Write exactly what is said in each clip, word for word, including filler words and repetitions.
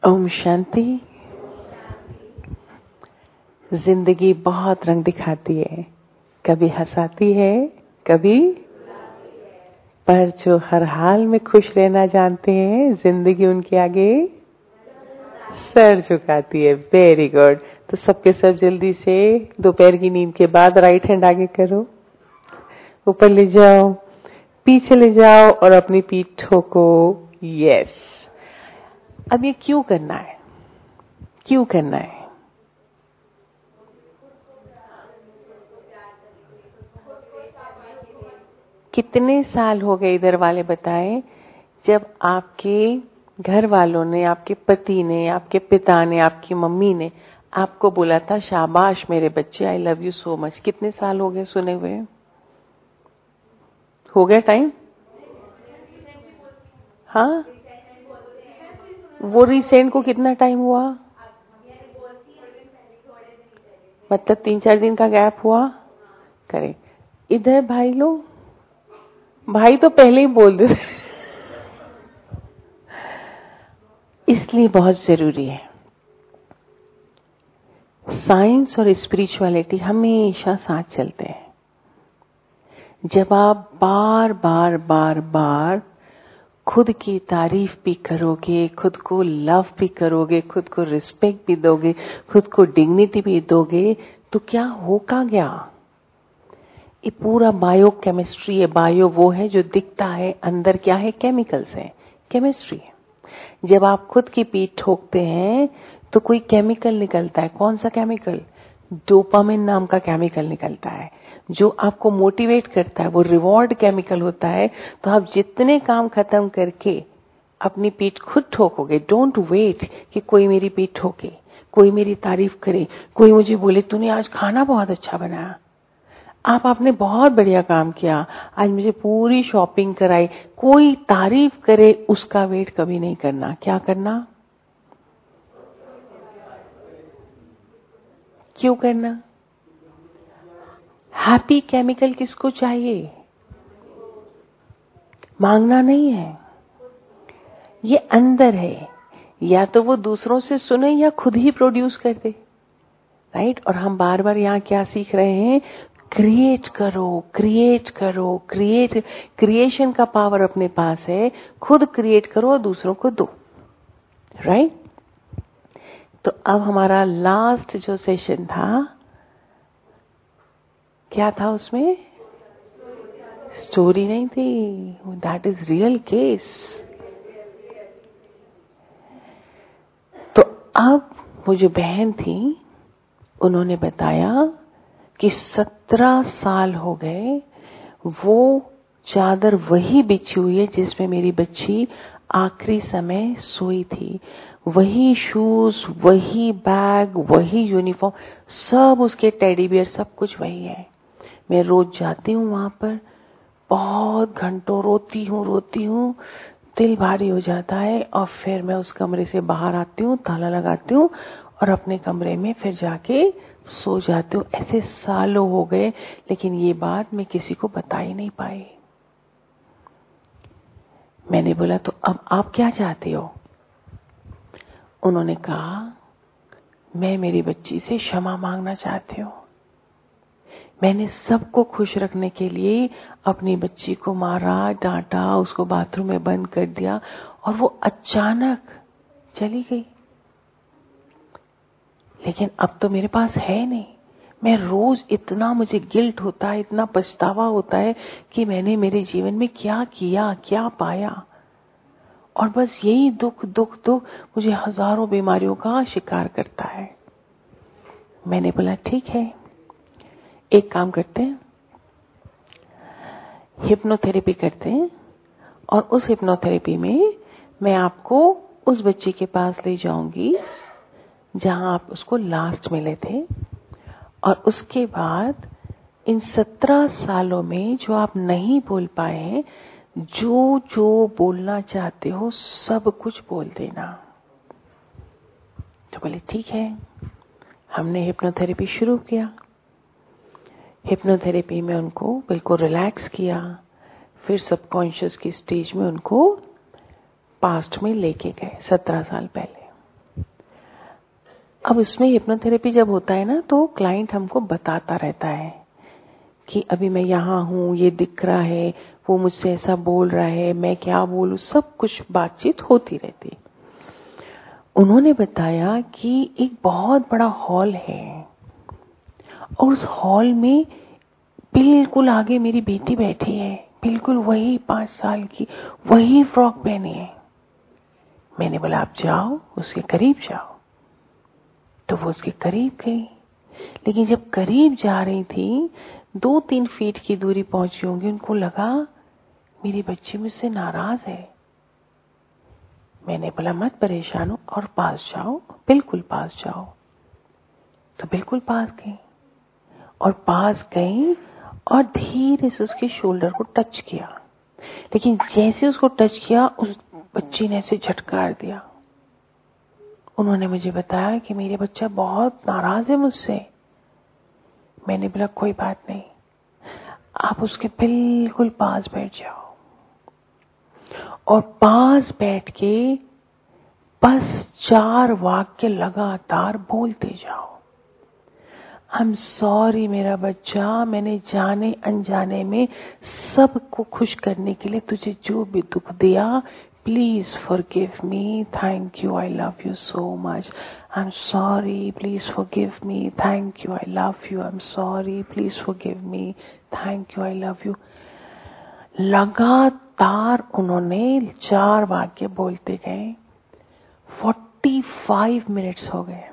ओम शांति। जिंदगी बहुत रंग दिखाती है, कभी हंसाती है, कभी, पर जो हर हाल में खुश रहना जानते हैं, जिंदगी उनके आगे सर झुकाती है। Very good. तो सबके सब जल्दी से दोपहर की नींद के बाद राइट हैंड आगे करो, ऊपर ले जाओ, पीछे ले जाओ और अपनी पीठ ठोको। यस। अब ये क्यों करना है, क्यों करना है? कितने साल हो गए इधर वाले बताएं, जब आपके घर वालों ने, आपके पति ने, आपके पिता ने, आपकी मम्मी ने आपको बोला था शाबाश मेरे बच्चे, I love you so much? कितने साल हो गए सुने हुए? हो गया टाइम? हाँ, वो रिसेंट को कितना टाइम हुआ? मतलब तीन चार दिन का गैप हुआ। करें इधर भाई लोग, भाई तो पहले ही बोल देते, इसलिए बहुत जरूरी है। साइंस और स्पिरिचुअलिटी हमेशा साथ चलते हैं। जब आप बार बार बार बार खुद की तारीफ भी करोगे, खुद को लव भी करोगे, खुद को रिस्पेक्ट भी दोगे, खुद को डिग्निटी भी दोगे, तो क्या होगा? क्या ये पूरा बायो केमिस्ट्री है। बायो वो है जो दिखता है, अंदर क्या है? केमिकल्स है, केमिस्ट्री है। जब आप खुद की पीठ ठोकते हैं तो कोई केमिकल निकलता है। कौन सा केमिकल? डोपामिन नाम का केमिकल निकलता है, जो आपको मोटिवेट करता है। वो रिवॉर्ड केमिकल होता है। तो आप जितने काम खत्म करके अपनी पीठ खुद ठोकोगे, डोंट वेट कि कोई मेरी पीठ ठोके, कोई मेरी तारीफ करे, कोई मुझे बोले तूने आज खाना बहुत अच्छा बनाया, आप आपने बहुत बढ़िया काम किया, आज मुझे पूरी शॉपिंग कराई। कोई तारीफ करे उसका वेट कभी नहीं करना। क्या करना? क्यों करना? हैप्पी केमिकल किसको चाहिए? मांगना नहीं है, ये अंदर है। या तो वो दूसरों से सुने या खुद ही प्रोड्यूस कर दे। राइट। और हम बार बार यहाँ क्या सीख रहे हैं? क्रिएट करो, क्रिएट करो, क्रिएट। क्रिएशन का पावर अपने पास है। खुद क्रिएट करो और दूसरों को दो। राइट। तो अब हमारा लास्ट जो सेशन था, क्या था उसमें? स्टोरी नहीं थी, दैट इज रियल केस। तो अब वो जो बहन थी, उन्होंने बताया कि सत्रह साल हो गए, वो चादर वही बिछी हुई है जिसमें मेरी बच्ची आखिरी समय सोई थी। वही शूज, वही बैग, वही यूनिफॉर्म, सब उसके टेडी बियर, सब कुछ वही है। मैं रोज जाती हूँ वहां पर, बहुत घंटों रोती हूँ रोती हूँ, दिल भारी हो जाता है। और फिर मैं उस कमरे से बाहर आती हूँ, ताला लगाती हूँ और अपने कमरे में फिर जाके सो जाती हूँ। ऐसे सालों हो गए, लेकिन ये बात मैं किसी को बता ही नहीं पाई। मैंने बोला तो अब आप क्या चाहते हो? उन्होंने कहा मैं मेरी बच्ची से क्षमा मांगना चाहती हूँ। मैंने सबको खुश रखने के लिए अपनी बच्ची को मारा, डांटा, उसको बाथरूम में बंद कर दिया और वो अचानक चली गई। लेकिन अब तो मेरे पास है नहीं। मैं रोज इतना, मुझे गिल्ट होता है, इतना पछतावा होता है कि मैंने मेरे जीवन में क्या किया, क्या पाया। और बस यही दुख दुख दुख मुझे हजारों बीमारियों का शिकार करता है। मैंने बोला ठीक है, एक काम करते हैं, हिप्नोथेरेपी करते हैं। और उस हिप्नोथेरेपी में मैं आपको उस बच्ची के पास ले जाऊंगी जहां आप उसको लास्ट मिले थे। और उसके बाद इन सत्रह सालों में जो आप नहीं बोल पाए हैं, जो जो बोलना चाहते हो सब कुछ बोल देना। तो बोले ठीक है। हमने हिप्नोथेरेपी शुरू किया। हिप्नोथेरेपी में उनको बिल्कुल रिलैक्स किया। फिर सबकॉन्शियस की स्टेज में उनको पास्ट में लेके गए, सत्रह साल पहले। अब उसमें हिप्नोथेरेपी जब होता है ना, तो क्लाइंट हमको बताता रहता है कि अभी मैं यहाँ हूँ, ये दिख रहा है, वो मुझसे ऐसा बोल रहा है, मैं क्या बोलूँ, सब कुछ बातचीत होती रहती। उन्होंने बताया कि एक बहुत बड़ा हॉल है और उस हॉल में बिल्कुल आगे मेरी बेटी बैठी है, बिल्कुल वही पांच साल की, वही फ्रॉक पहनी है। मैंने बोला आप जाओ, उसके करीब जाओ। तो वो उसके करीब गई, लेकिन जब करीब जा रही थी, दो तीन फीट की दूरी पहुंची होंगी, उनको लगा मेरी बच्ची मुझसे नाराज है। मैंने बोला मत परेशान हो और पास जाओ, बिल्कुल पास जाओ। तो बिल्कुल पास गई और पास गई और धीरे से उसके शोल्डर को टच किया, लेकिन जैसे उसको टच किया, उस बच्ची ने ऐसे झटकार दिया। उन्होंने मुझे बताया कि मेरे बच्चा बहुत नाराज है मुझसे। मैंने बोला कोई बात नहीं, आप उसके बिल्कुल पास बैठ जाओ और पास बैठ के बस चार वाक्य लगातार बोलते जाओ। आई एम सॉरी मेरा बच्चा, मैंने जाने अनजाने में सबको खुश करने के लिए तुझे जो भी दुख दिया, please forgive me, thank you, I love you so much, I am sorry, please forgive me, thank you, I love you, I am sorry, please forgive me, thank you, I love you. लगातार उन्होंने चार वाक्य बोलते गए। Forty five minutes हो गए।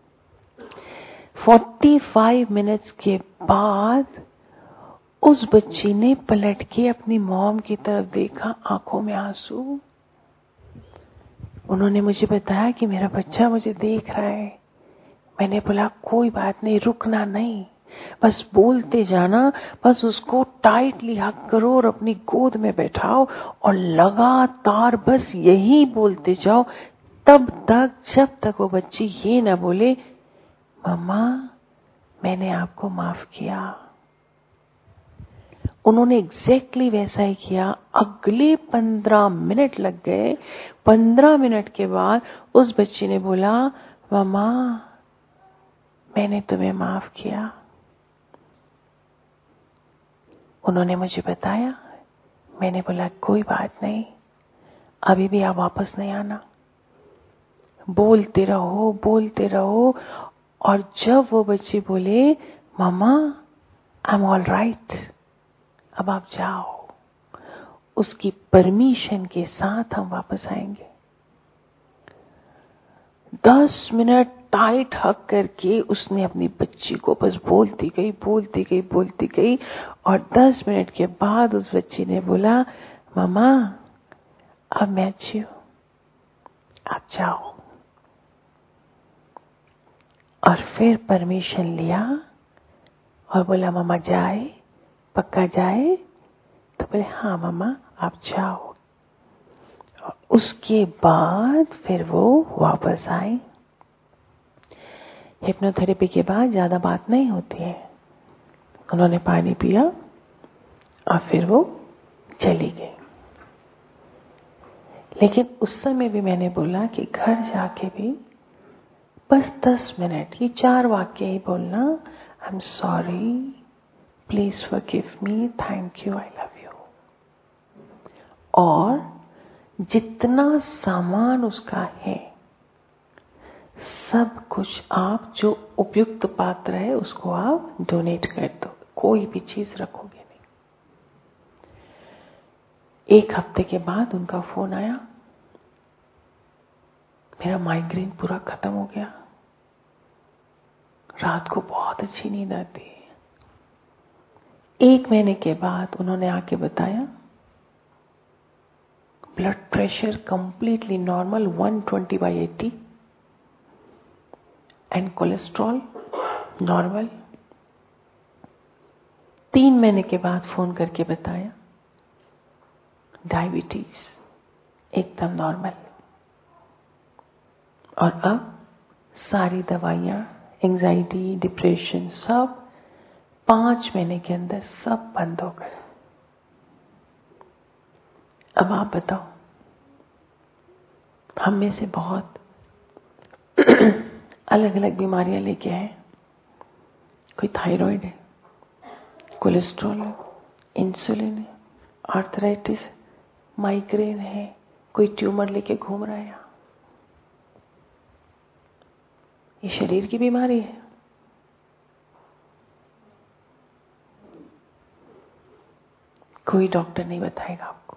Forty five minutes के बाद उस बच्ची ने पलट के अपनी मॉम की तरफ देखा, आंखों में आंसू। उन्होंने मुझे बताया कि मेरा बच्चा मुझे देख रहा है। मैंने बोला कोई बात नहीं, रुकना नहीं, बस बोलते जाना, बस उसको टाइटली हग करो और अपनी गोद में बैठाओ और लगातार बस यही बोलते जाओ, तब तक जब तक वो बच्ची ये ना बोले मम्मा मैंने आपको माफ किया। उन्होंने एग्जैक्टली वैसा ही किया। अगले पंद्रह मिनट लग गए। पंद्रह मिनट के बाद उस बच्ची ने बोला मम्मा मैंने तुम्हें माफ किया। उन्होंने मुझे बताया। मैंने बोला कोई बात नहीं, अभी भी आप वापस नहीं आना, बोलते रहो बोलते रहो। और जब वो बच्ची बोले mamma I am all right, अब आप जाओ, उसकी परमिशन के साथ हम वापस आएंगे। दस मिनट टाइट हक करके उसने अपनी बच्ची को बस बोलती गई बोलती गई बोलती गई। और दस मिनट के बाद उस बच्ची ने बोला मम्मा अब मैं अच्छी हूं, आप जाओ। और फिर परमिशन लिया और बोला मम्मा जाए, पक्का जाए? तो बोले हाँ मम्मा आप जाओ। और उसके बाद फिर वो वापस आई। हिप्नोथेरेपी के बाद ज्यादा बात नहीं होती है। उन्होंने पानी पिया और फिर वो चली गई। लेकिन उस समय भी मैंने बोला कि घर जाके भी बस दस मिनट ये चार वाक्य ही बोलना, I am sorry, please forgive me, thank you, I love you. और जितना सामान उसका है सब कुछ आप जो उपयुक्त पात्र है उसको आप डोनेट कर दो, कोई भी चीज रखोगे नहीं। एक हफ्ते के बाद उनका फोन आया, मेरा माइग्रेन पूरा खत्म हो गया, रात को बहुत अच्छी नींद आती है। एक महीने के बाद उन्होंने आके बताया blood pressure completely normal one twenty by eighty and cholesterol normal. तीन महीने के बाद फोन करके बताया डायबिटीज एकदम नॉर्मल। और अब सारी दवाइयां, एंजाइटी, डिप्रेशन सब पांच महीने के अंदर सब बंद हो गए। अब आप बताओ, हम में से बहुत अलग अलग बीमारियां लेके आए। कोई थायराइड है, कोलेस्ट्रॉल है, इंसुलिन है, आर्थराइटिस, माइग्रेन है, कोई ट्यूमर लेके घूम रहा है यहाँ। ये शरीर की बीमारी है। कोई डॉक्टर नहीं बताएगा आपको।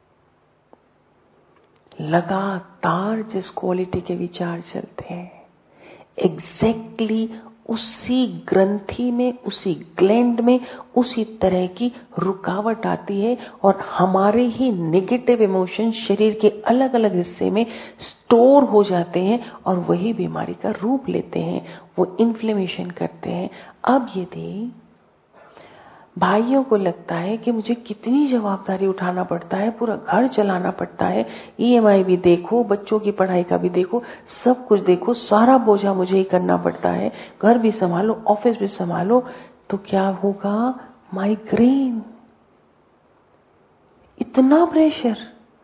लगातार जिस क्वालिटी के विचार चलते हैं, एग्जैक्टली उसी ग्रंथि में, उसी ग्लैंड में उसी तरह की रुकावट आती है और हमारे ही नेगेटिव इमोशन शरीर के अलग अलग हिस्से में स्टोर हो जाते हैं और वही बीमारी का रूप लेते हैं, वो इन्फ्लेमेशन करते हैं। अब यदि भाइयों को लगता है कि मुझे कितनी जवाबदारी उठाना पड़ता है, पूरा घर चलाना पड़ता है, ईएमआई भी देखो, बच्चों की पढ़ाई का भी देखो, सब कुछ देखो, सारा बोझा मुझे ही करना पड़ता है, घर भी संभालो, ऑफिस भी संभालो, तो क्या होगा? माइग्रेन। इतना प्रेशर,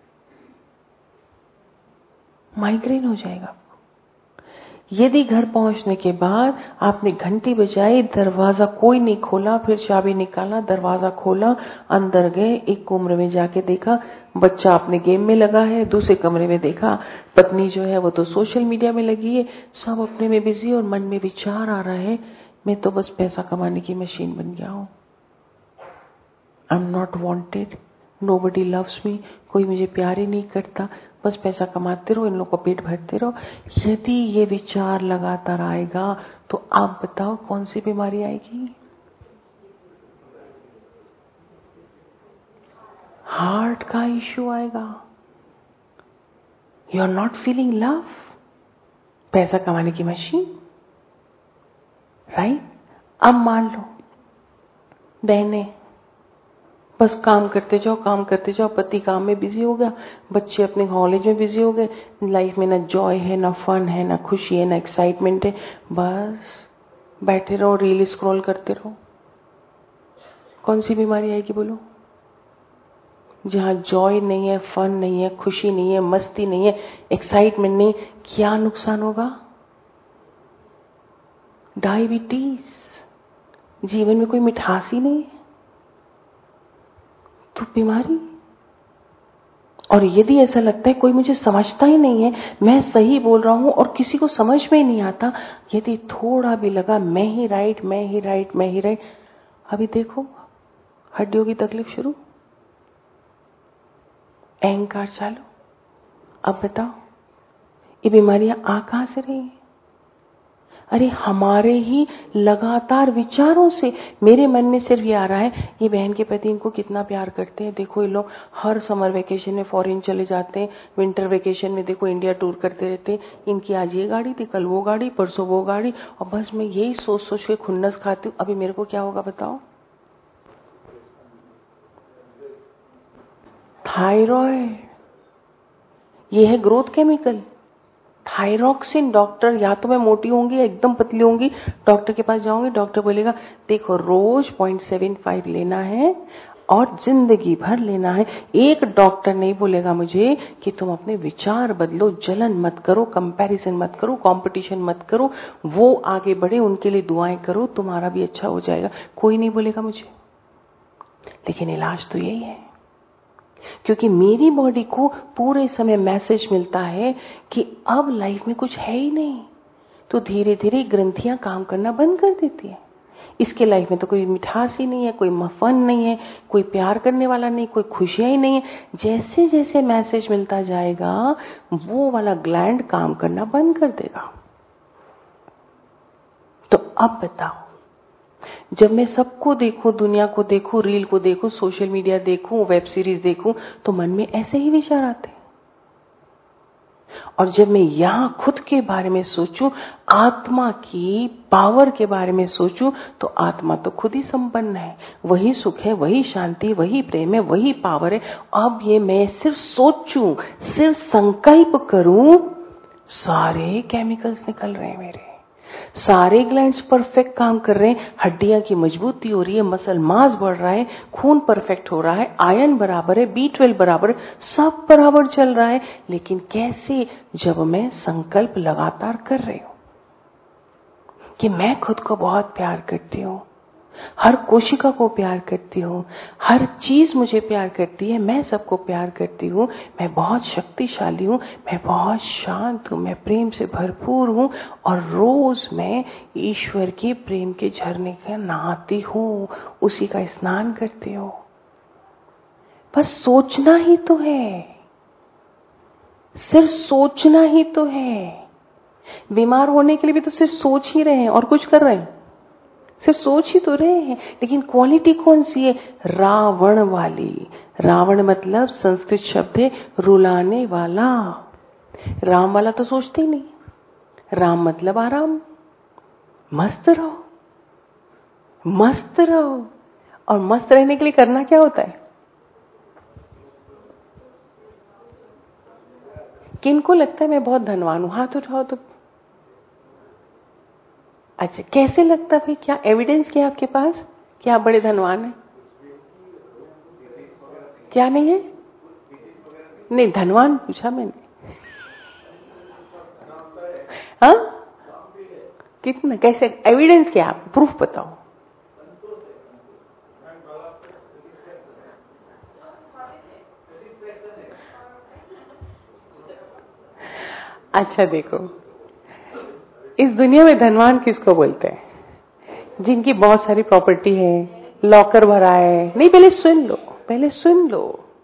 माइग्रेन हो जाएगा। यदि घर पहुंचने के बाद आपने घंटी बजाई, दरवाजा कोई नहीं खोला, फिर चाबी निकाला, दरवाजा खोला, अंदर गए, एक कमरे में जाके देखा बच्चा अपने गेम में लगा है, दूसरे कमरे में देखा पत्नी जो है वो तो सोशल मीडिया में लगी है, सब अपने में बिजी और मन में विचार आ रहा है, मैं तो बस पैसा कमाने की मशीन बन गया हूं, I am not wanted, nobody loves me, कोई मुझे प्यार ही नहीं करता, बस पैसा कमाते रहो, इन लोगों को पेट भरते रहो। यदि ये विचार लगातार आएगा तो आप बताओ कौन सी बीमारी आएगी? हार्ट का इश्यू आएगा। You are not feeling love, पैसा कमाने की मशीन, राइट? अब मान लो बहने बस काम करते जाओ, काम करते जाओ, पति काम में बिजी हो गया, बच्चे अपने कॉलेज में बिजी हो गए, लाइफ में ना जॉय है, ना फन है, ना खुशी है, ना एक्साइटमेंट है, बस बैठे रहो, रील स्क्रॉल करते रहो। कौन सी बीमारी आएगी बोलो? जहां जॉय नहीं है, फन नहीं है, खुशी नहीं है, मस्ती नहीं है, एक्साइटमेंट नहीं, क्या नुकसान होगा? डायबिटीज, जीवन में कोई मिठास ही नहीं है तो बीमारी। और यदि ऐसा लगता है कोई मुझे समझता ही नहीं है, मैं सही बोल रहा हूं और किसी को समझ में ही नहीं आता, यदि थोड़ा भी लगा मैं ही राइट, मैं ही राइट, मैं ही राइट, अभी देखो हड्डियों की तकलीफ शुरू, अहंकार चालू। अब बताओ ये बीमारियां आ कहां से रही हैं? अरे हमारे ही लगातार विचारों से। मेरे मन में सिर्फ ये आ रहा है, ये बहन के पति इनको कितना प्यार करते हैं, देखो ये लोग हर समर वेकेशन में फॉरेन चले जाते हैं, विंटर वेकेशन में देखो इंडिया टूर करते रहते हैं, इनकी आज ये गाड़ी थी, कल वो गाड़ी, परसों वो गाड़ी, और बस मैं यही सोच सोच के खुन्नस खाती हूँ। अभी मेरे को क्या होगा बताओ? थायराइड, ये है ग्रोथ केमिकल, थायरॉक्सिन। डॉक्टर, या तो मैं मोटी होंगी या एकदम पतली होंगी, डॉक्टर के पास जाऊंगी, डॉक्टर बोलेगा देखो रोज पॉइंट सेवन फाइव लेना है और जिंदगी भर लेना है। एक डॉक्टर नहीं बोलेगा मुझे कि तुम अपने विचार बदलो, जलन मत करो, कंपैरिजन मत करो, कंपटीशन मत करो, वो आगे बढ़े उनके लिए दुआएं करो, तुम्हारा भी अच्छा हो जाएगा। कोई नहीं बोलेगा मुझे, लेकिन इलाज तो यही है, क्योंकि मेरी बॉडी को पूरे समय मैसेज मिलता है कि अब लाइफ में कुछ है ही नहीं, तो धीरे धीरे ग्रंथियां काम करना बंद कर देती है। इसके लाइफ में तो कोई मिठास ही नहीं है, कोई मफन नहीं है, कोई प्यार करने वाला नहीं, कोई खुशियां ही नहीं है। जैसे जैसे मैसेज मिलता जाएगा वो वाला ग्लैंड काम करना बंद कर देगा। तो अब बताओ, जब मैं सबको देखूं, दुनिया को देखूं, रील को देखूं, सोशल मीडिया देखूं, वेब सीरीज देखूं, तो मन में ऐसे ही विचार आते हैं। और जब मैं यहां खुद के बारे में सोचूं, आत्मा की पावर के बारे में सोचूं, तो आत्मा तो खुद ही संपन्न है, वही सुख है, वही शांति, वही प्रेम है, वही पावर है। अब ये मैं सिर्फ सोचूं, सिर्फ संकल्प करूं, सारे केमिकल्स निकल रहे हैं मेरे, सारे ग्लैंड्स परफेक्ट काम कर रहे हैं, हड्डियां की मजबूती हो रही है, मसल मास बढ़ रहा है, खून परफेक्ट हो रहा है, आयरन बराबर है, बी ट्वेल्व बराबर है, सब बराबर चल रहा है। लेकिन कैसे? जब मैं संकल्प लगातार कर रही हूं। कि मैं खुद को बहुत प्यार करती हूँ, हर कोशिका को प्यार करती हूँ, हर चीज मुझे प्यार करती है, मैं सबको प्यार करती हूँ, मैं बहुत शक्तिशाली हूँ, मैं बहुत शांत हूँ, मैं प्रेम से भरपूर हूँ और रोज मैं ईश्वर के प्रेम के झरने का नहाती हूँ, उसी का स्नान करती हूँ। बस सोचना ही तो है, सिर्फ सोचना ही तो है। बीमार होने के लिए भी तो सिर्फ सोच ही रहे हैं और कुछ कर रहे हैं, सिर्फ सोच ही तो रहे हैं। लेकिन क्वालिटी कौन सी है? रावण वाली। रावण मतलब संस्कृत शब्द है रुलाने वाला। राम वाला तो सोचते ही नहीं। राम मतलब आराम, मस्त रहो, मस्त रहो। और मस्त रहने के लिए करना क्या होता है? किनको लगता है मैं बहुत धनवान हूं? हाथ उठाओ तो। अच्छा, कैसे लगता है? क्या एविडेंस क्या है आपके पास कि आप बड़े धनवान हैं? क्या नहीं है? नहीं, धनवान पूछा मैंने। हाँ, कितना? कैसे? एविडेंस क्या? आप प्रूफ बताओ। अच्छा देखो, इस दुनिया में धनवान किसको बोलते हैं? जिनकी बहुत सारी प्रॉपर्टी है, लॉकर भरा है। नहीं, पहले सुन लो, पहले सुन लो।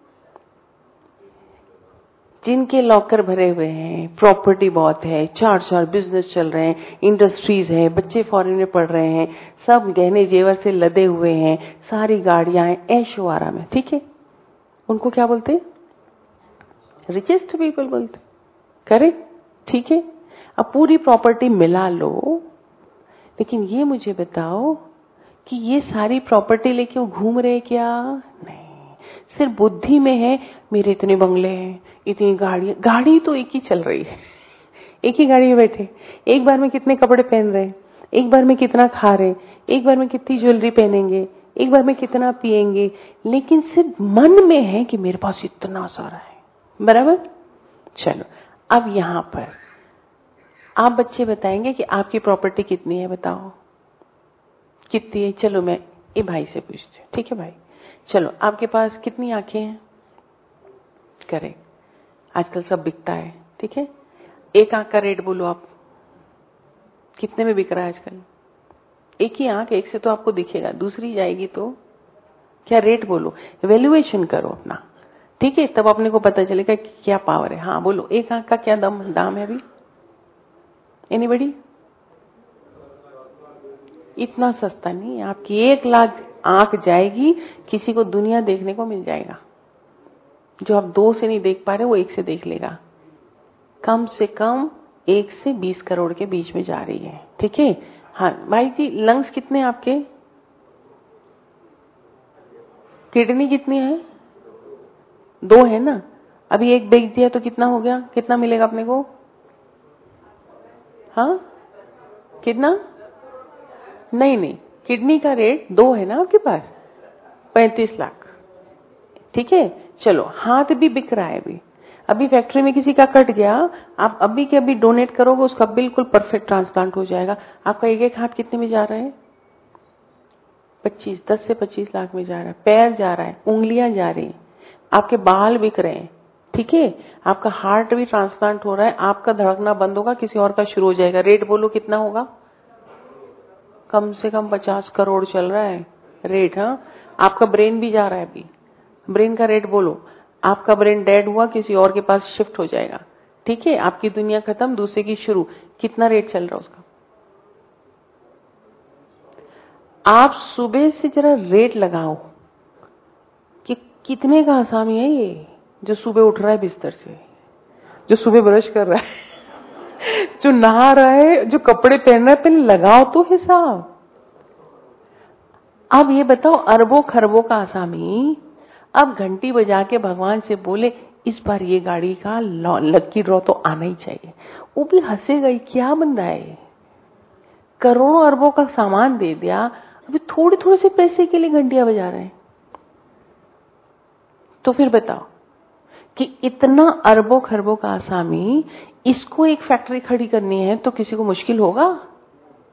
जिनके लॉकर भरे हुए हैं, प्रॉपर्टी बहुत है, चार चार बिजनेस चल रहे हैं, इंडस्ट्रीज है, बच्चे फॉरेन में पढ़ रहे हैं, सब गहने जेवर से लदे हुए हैं, सारी गाड़ियां हैं, ऐशो आराम है, ठीक है, उनको क्या बोलते हैं? रिचेस्ट पीपल बोलते। करेक्ट, ठीक है। अब पूरी प्रॉपर्टी मिला लो, लेकिन ये मुझे बताओ कि ये सारी प्रॉपर्टी लेके वो घूम रहे क्या? नहीं, सिर्फ बुद्धि में है मेरे इतने बंगले हैं, इतनी गाड़ी। गाड़ी तो एक ही चल रही है, एक ही गाड़ी में बैठे, एक बार में कितने कपड़े पहन रहे, एक बार में कितना खा रहे, एक बार में कितनी ज्वेलरी पहनेंगे, एक बार में कितना पिएंगे, लेकिन सिर्फ मन में है कि मेरे पास इतना सारा है। बराबर? चलो, अब यहां पर आप बच्चे बताएंगे कि आपकी प्रॉपर्टी कितनी है, बताओ कितनी है। चलो मैं ये भाई से पूछती हूँ, ठीक है भाई? चलो, आपके पास कितनी आंखें हैं? करें, आजकल सब बिकता है, ठीक है। एक आंख का रेट बोलो आप, कितने में बिक रहा है आजकल? एक ही आंख, एक से तो आपको दिखेगा, दूसरी जाएगी तो क्या रेट बोलो, वैल्यूएशन करो अपना, ठीक है, तब अपने को पता चलेगा कि क्या पावर है। हाँ बोलो, एक आंख का क्या दाम दाम है अभी? एनीबडी? इतना सस्ता नहीं, आपकी एक लाख आंख जाएगी, किसी को दुनिया देखने को मिल जाएगा। जो आप दो से नहीं देख पा रहे वो एक से देख लेगा। कम से कम एक से बीस करोड़ के बीच में जा रही है, ठीक है। हाँ भाई जी, लंग्स कितने हैं आपके? किडनी कितनी है? दो है ना। अभी एक बेच दिया तो कितना हो गया? कितना मिलेगा अपने को? हाँ, कितना? नहीं नहीं, किडनी का रेट दो है ना आपके पास, पैंतीस लाख, ठीक है। चलो, हाथ भी बिक रहा है अभी। अभी फैक्ट्री में किसी का कट गया, आप अभी के अभी डोनेट करोगे, उसका बिल्कुल परफेक्ट ट्रांसप्लांट हो जाएगा। आपका एक एक हाथ कितने में जा रहा है? पच्चीस, दस से पच्चीस लाख में जा रहा है। पैर जा रहा है, उंगलियां जा रही, आपके बाल बिक रहे हैं, ठीक है। आपका हार्ट भी ट्रांसप्लांट हो रहा है, आपका धड़कना बंद होगा, किसी और का शुरू हो जाएगा। रेट बोलो कितना होगा? कम से कम पचास करोड़ चल रहा है रेट। हाँ, आपका ब्रेन भी जा रहा है अभी, ब्रेन का रेट बोलो। आपका ब्रेन डेड हुआ, किसी और के पास शिफ्ट हो जाएगा, ठीक है। आपकी दुनिया खत्म, दूसरे की शुरू। कितना रेट चल रहा है उसका? आप सुबह से जरा रेट लगाओ कि कितने का आसामी है ये, जो सुबह उठ रहा है बिस्तर से, जो सुबह ब्रश कर रहा है, जो नहा रहा है, जो कपड़े पहन रहा है। पहले लगाओ तो हिसाब। अब ये बताओ, अरबों खरबों का आसामी अब घंटी बजा के भगवान से बोले इस बार ये गाड़ी का लक्की ड्रॉ तो आना ही चाहिए, वो भी हंसेगा ही, क्या बंदा है। करोड़ों अरबों का सामान दे दिया, अभी थोड़े थोड़े से पैसे के लिए घंटियां बजा रहे हैं। तो फिर बताओ कि इतना अरबों खरबों का आसामी, इसको एक फैक्ट्री खड़ी करनी है तो किसी को मुश्किल होगा?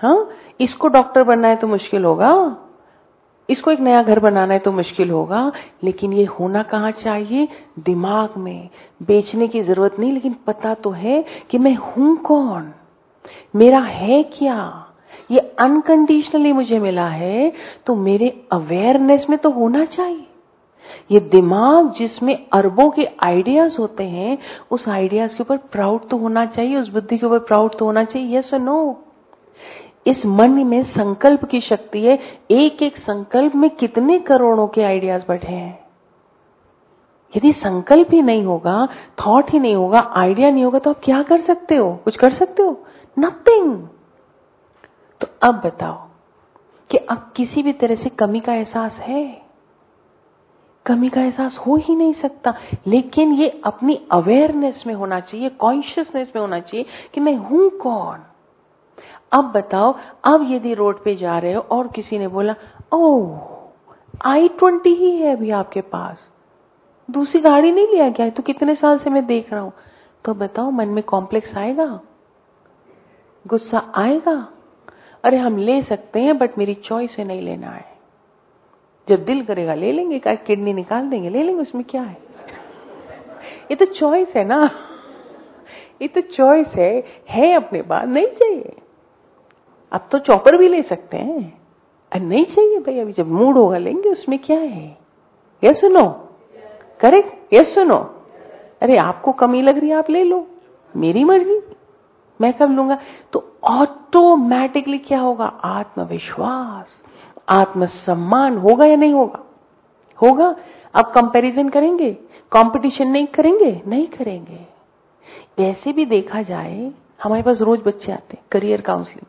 हाँ, इसको डॉक्टर बनना है तो मुश्किल होगा, इसको एक नया घर बनाना है तो मुश्किल होगा, लेकिन ये होना कहाँ चाहिए? दिमाग में। बेचने की जरूरत नहीं, लेकिन पता तो है कि मैं हूं कौन, मेरा है क्या, ये अनकंडीशनली मुझे मिला है, तो मेरे अवेयरनेस में तो होना चाहिए। ये दिमाग जिसमें अरबों के आइडियाज होते हैं, उस आइडियाज के ऊपर प्राउड तो होना चाहिए, उस बुद्धि के ऊपर प्राउड तो होना चाहिए। यस और नो? इस मन में संकल्प की शक्ति है। एक एक संकल्प में कितने करोड़ों के आइडियाज बैठे हैं। यदि संकल्प ही नहीं होगा, थॉट ही नहीं होगा, आइडिया नहीं होगा, तो आप क्या कर सकते हो? कुछ कर सकते हो? नथिंग। तो अब बताओ कि अब किसी भी तरह से कमी का एहसास है? कमी का एहसास हो ही नहीं सकता। लेकिन ये अपनी अवेयरनेस में होना चाहिए, कॉन्शियसनेस में होना चाहिए कि मैं हूं कौन। अब बताओ, अब यदि रोड पे जा रहे हो और किसी ने बोला, ओह आई ट्वेंटी ही है अभी आपके पास, दूसरी गाड़ी नहीं लिया क्या? तो कितने साल से मैं देख रहा हूं। तो बताओ, मन में कॉम्प्लेक्स आएगा? गुस्सा आएगा? अरे हम ले सकते हैं, बट मेरी चॉइस है, नहीं लेना है। जब दिल करेगा ले लेंगे, का किडनी निकाल देंगे, ले लेंगे, उसमें क्या है? ये तो चॉइस है ना, ये तो चॉइस है, है अपने पास, नहीं चाहिए। अब तो चॉपर भी ले सकते हैं, अरे नहीं चाहिए भाई, अभी जब मूड होगा लेंगे, उसमें क्या है? यस सुनो, करेक्ट, यस सुनो। अरे आपको कमी लग रही है, आप ले लो, मेरी मर्जी, मैं कब लूंगा? तो ऑटोमेटिकली क्या होगा? आत्मविश्वास, आत्मसम्मान होगा या नहीं होगा? होगा। अब कंपैरिजन करेंगे, कंपटीशन नहीं करेंगे, नहीं करेंगे। वैसे भी देखा जाए, हमारे पास रोज बच्चे आते हैं, करियर काउंसलिंग।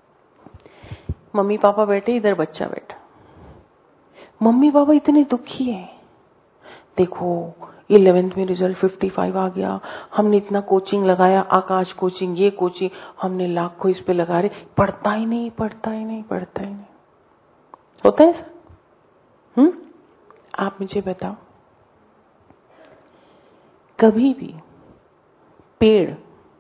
मम्मी पापा बैठे, इधर बच्चा बैठा, मम्मी पापा इतने दुखी हैं, देखो इलेवेंथ में रिजल्ट पचपन आ गया, हमने इतना कोचिंग लगाया, आकाश कोचिंग, ये कोचिंग, हमने लाखों इस पे लगा रहे, पढ़ता ही नहीं, पढ़ता ही नहीं, पढ़ता ही नहीं। होता है ऐसा? हम्म आप मुझे बताओ, कभी भी पेड़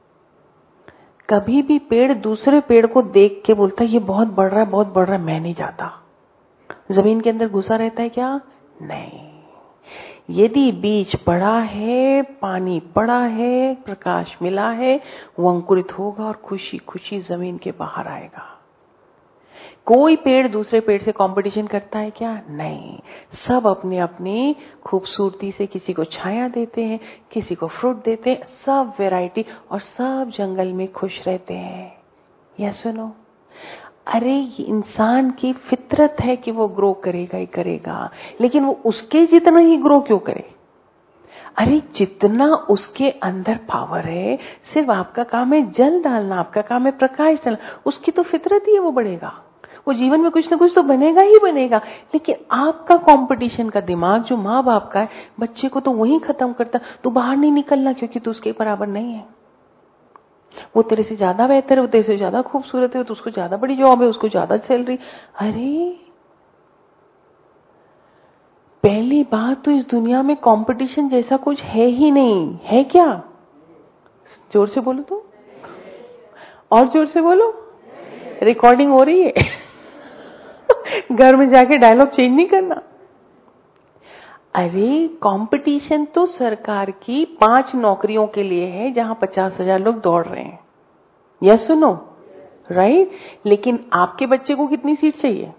कभी भी पेड़ दूसरे पेड़ को देख के बोलता है ये बहुत बढ़ रहा है, बहुत बढ़ रहा है, मैं नहीं जाता। जमीन के अंदर घुसा रहता है क्या? नहीं। यदि बीज पड़ा है, पानी पड़ा है, प्रकाश मिला है, वो अंकुरित होगा और खुशी खुशी जमीन के बाहर आएगा। कोई पेड़ दूसरे पेड़ से कंपटीशन करता है क्या? नहीं। सब अपने अपनी खूबसूरती से किसी को छाया देते हैं, किसी को फ्रूट देते हैं, सब वैरायटी, और सब जंगल में खुश रहते हैं। यह सुनो, अरे इंसान की फितरत है कि वो ग्रो करेगा ही करेगा, लेकिन वो उसके जितना ही ग्रो क्यों करे? अरे जितना उसके अंदर पावर है, सिर्फ आपका काम है जल डालना, आपका काम है प्रकाश डालना, उसकी तो फितरत ही है, वो बढ़ेगा, वो जीवन में कुछ ना कुछ तो बनेगा ही बनेगा। लेकिन आपका कंपटीशन का दिमाग जो माँ बाप का है, बच्चे को तो वही खत्म करता, तू बाहर नहीं निकलना क्योंकि तू उसके बराबर नहीं है, वो तेरे से ज्यादा बेहतर है, वो तेरे से ज्यादा खूबसूरत है, तो उसको ज्यादा बड़ी जॉब है, उसको ज्यादा सैलरी। अरे पहली बात तो इस दुनिया में कंपटीशन जैसा कुछ है ही नहीं, है क्या? जोर से बोलो तो, और जोर से बोलो, रिकॉर्डिंग हो रही है घर में जाके डायलॉग चेंज नहीं करना। अरे कंपटीशन तो सरकार की पांच नौकरियों के लिए है जहां पचास हजार लोग दौड़ रहे हैं, यस सुनो, राइट? लेकिन आपके बच्चे को कितनी सीट चाहिए?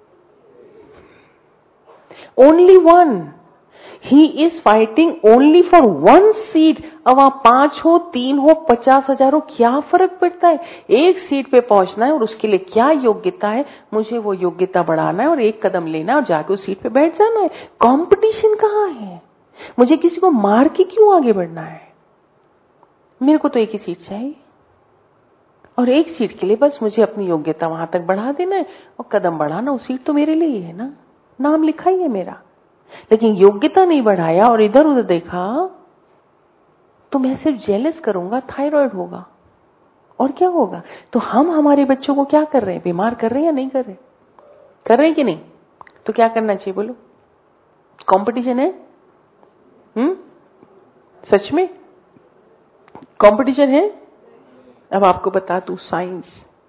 Only one. He is fighting only for one seat. अब वहां पांच हो, तीन हो, पचास हजार हो, क्या फर्क पड़ता है? एक सीट पे पहुंचना है और उसके लिए क्या योग्यता है, मुझे वो योग्यता बढ़ाना है और एक कदम लेना है और जाके उस सीट पे बैठ जाना है। कंपटीशन कहाँ है? मुझे किसी को मार के क्यों आगे बढ़ना है? मेरे को तो एक ही सीट चाहिए, और एक सीट के लिए बस मुझे अपनी योग्यता वहां तक बढ़ा देना है और कदम बढ़ाना, उस सीट तो मेरे लिए ही है ना, नाम लिखा ही है मेरा। लेकिन योग्यता नहीं बढ़ाया और इधर उधर देखा तो मैं सिर्फ जेलस करूंगा, थायराइड होगा, और क्या होगा? तो हम हमारे बच्चों को क्या कर रहे हैं? बीमार कर रहे हैं या नहीं कर रहे? कर रहे हैं कि नहीं? तो क्या करना चाहिए बोलो? कंपटीशन है? हम्म सच में कंपटीशन है? अब आपको बता दूं, साइंस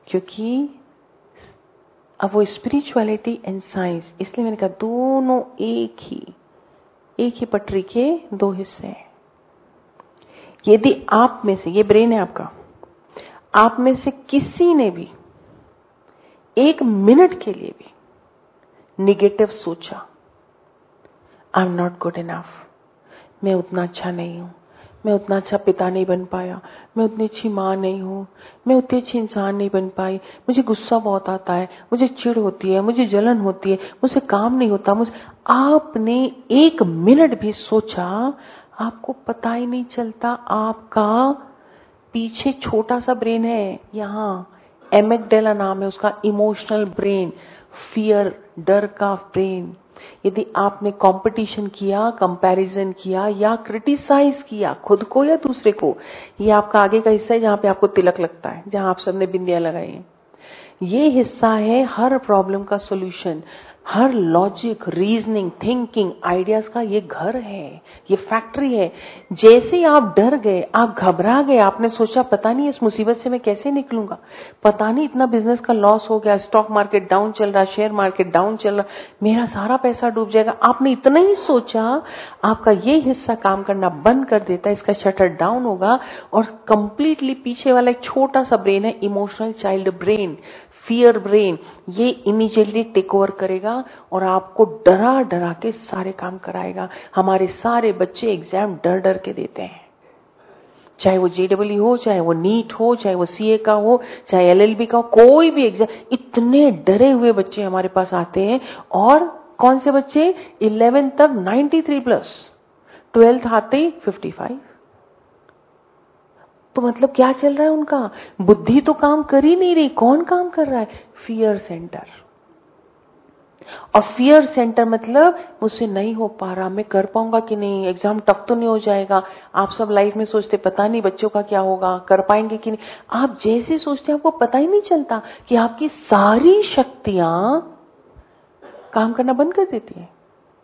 क्योंकि अब वो स्पिरिचुअलिटी एंड साइंस, इसलिए मैंने कहा दोनों एक ही एक ही पटरी के दो हिस्से हैं। यदि आप में से, ये ब्रेन है आपका, आप में से किसी ने भी एक मिनट के लिए भी निगेटिव सोचा, I am not good enough, मैं उतना अच्छा नहीं हूं, मैं उतना अच्छा पिता नहीं बन पाया, मैं उतनी अच्छी मां नहीं हूं, मैं उतनी अच्छी इंसान नहीं बन पाई, मुझे गुस्सा बहुत आता है, मुझे चिढ़ होती है, मुझे जलन होती है, मुझसे काम नहीं होता, मुझे, आपने एक मिनट भी सोचा, आपको पता ही नहीं चलता। आपका पीछे छोटा सा ब्रेन है, यहां एमिगडाला नाम है उसका, इमोशनल ब्रेन, फियर, डर का ब्रेन। यदि आपने कंपटीशन किया, कंपैरिजन किया या क्रिटिसाइज किया खुद को या दूसरे को, ये आपका आगे का हिस्सा है जहां पे आपको तिलक लगता है, जहां आप सबने बिंदियां लगाई हैं। ये हिस्सा है हर प्रॉब्लम का सॉल्यूशन, हर लॉजिक, रीजनिंग, थिंकिंग, आइडियाज का ये घर है, ये फैक्ट्री है। जैसे ही आप डर गए, आप घबरा गए, आपने सोचा पता नहीं इस मुसीबत से मैं कैसे निकलूंगा, पता नहीं इतना बिजनेस का लॉस हो गया, स्टॉक मार्केट डाउन चल रहा, शेयर मार्केट डाउन चल रहा, मेरा सारा पैसा डूब जाएगा, आपने इतना ही सोचा, आपका ये हिस्सा काम करना बंद कर देता है, इसका शटर डाउन होगा और कंप्लीटली पीछे वाला एक छोटा सा ब्रेन है, emotional child brain, fear brain, ये इमीडिएटली टेक ओवर करेगा और आपको डरा डरा के सारे काम कराएगा। हमारे सारे बच्चे एग्जाम डर डर के देते हैं, चाहे वो जेडब्ल्यू हो, चाहे वो नीट हो, चाहे वो सीए का हो, चाहे एलएलबी का हो, कोई भी एग्जाम, इतने डरे हुए बच्चे हमारे पास आते हैं। और कौन से बच्चे? इलेवेंथ तक तिरानवे प्लस, ट्वेल्थ आते ही पचपन। तो मतलब क्या चल रहा है उनका? बुद्धि तो काम कर ही नहीं रही, कौन काम कर रहा है? Fear centre. और फियर सेंटर मतलब मुझसे नहीं हो पा रहा, मैं कर पाऊंगा कि नहीं, एग्जाम टफ तो नहीं हो जाएगा। आप सब लाइफ में सोचते पता नहीं बच्चों का क्या होगा, कर पाएंगे कि नहीं। आप जैसे सोचते हैं आपको पता ही नहीं चलता कि आपकी सारी शक्तियां काम करना बंद कर देती है।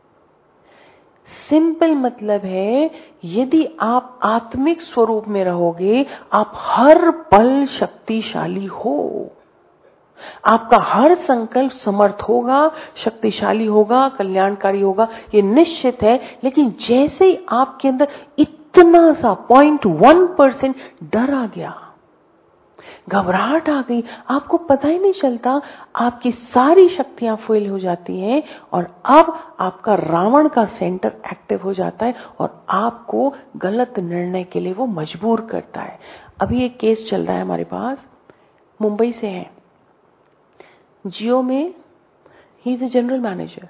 सिंपल मतलब है, यदि आप आत्मिक स्वरूप में रहोगे, आप हर पल शक्तिशाली हो। आपका हर संकल्प समर्थ होगा, शक्तिशाली होगा, कल्याणकारी होगा, ये निश्चित है। लेकिन जैसे ही आपके अंदर इतना सा पॉइंट वन परसेंट डर आ गया, घबराहट आ गई, आपको पता ही नहीं चलता, आपकी सारी शक्तियां फेल हो जाती हैं और अब आपका रावण का सेंटर एक्टिव हो जाता है और आपको गलत निर्णय के लिए वो मजबूर करता है। अभी एक केस चल रहा है हमारे पास, मुंबई से है, जियो में he is a general manager,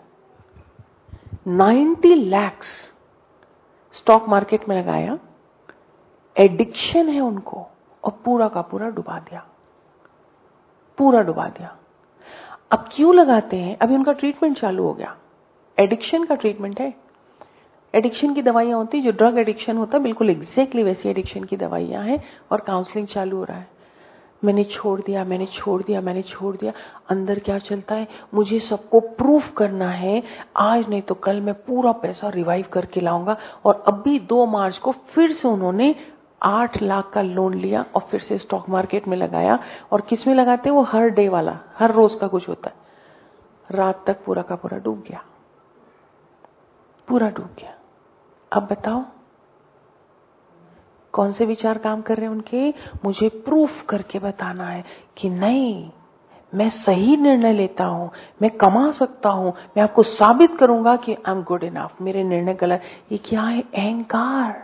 नब्बे लाख स्टॉक मार्केट में लगाया, एडिक्शन है उनको और पूरा का पूरा डुबा दिया, पूरा डुबा दिया। अब क्यों लगाते हैं? अभी उनका ट्रीटमेंट चालू हो गया, एडिक्शन का ट्रीटमेंट है। एडिक्शन की दवाइयां होती, जो ड्रग एडिक्शन होता है बिल्कुल एग्जैक्टली वैसी एडिक्शन की दवाइयां हैं और काउंसलिंग चालू हो रहा है। मैंने छोड़ दिया, मैंने छोड़ दिया, मैंने छोड़ दिया। अंदर क्या चलता है? मुझे सबको प्रूफ करना है, आज नहीं तो कल मैं पूरा पैसा रिवाइव करके लाऊंगा। और अभी दो मार्च को फिर से उन्होंने आठ लाख का लोन लिया और फिर से स्टॉक मार्केट में लगाया। और किस में लगाते हैं? वो हर डे वाला, हर रोज का कुछ होता है। रात तक पूरा का पूरा डूब गया, पूरा डूब गया। अब बताओ कौन से विचार काम कर रहे हैं उनके? मुझे प्रूफ करके बताना है कि नहीं, मैं सही निर्णय लेता हूं, मैं कमा सकता हूं, मैं आपको साबित करूंगा कि आई एम गुड इनफ, मेरे निर्णय गलत। ये क्या है? अहंकार।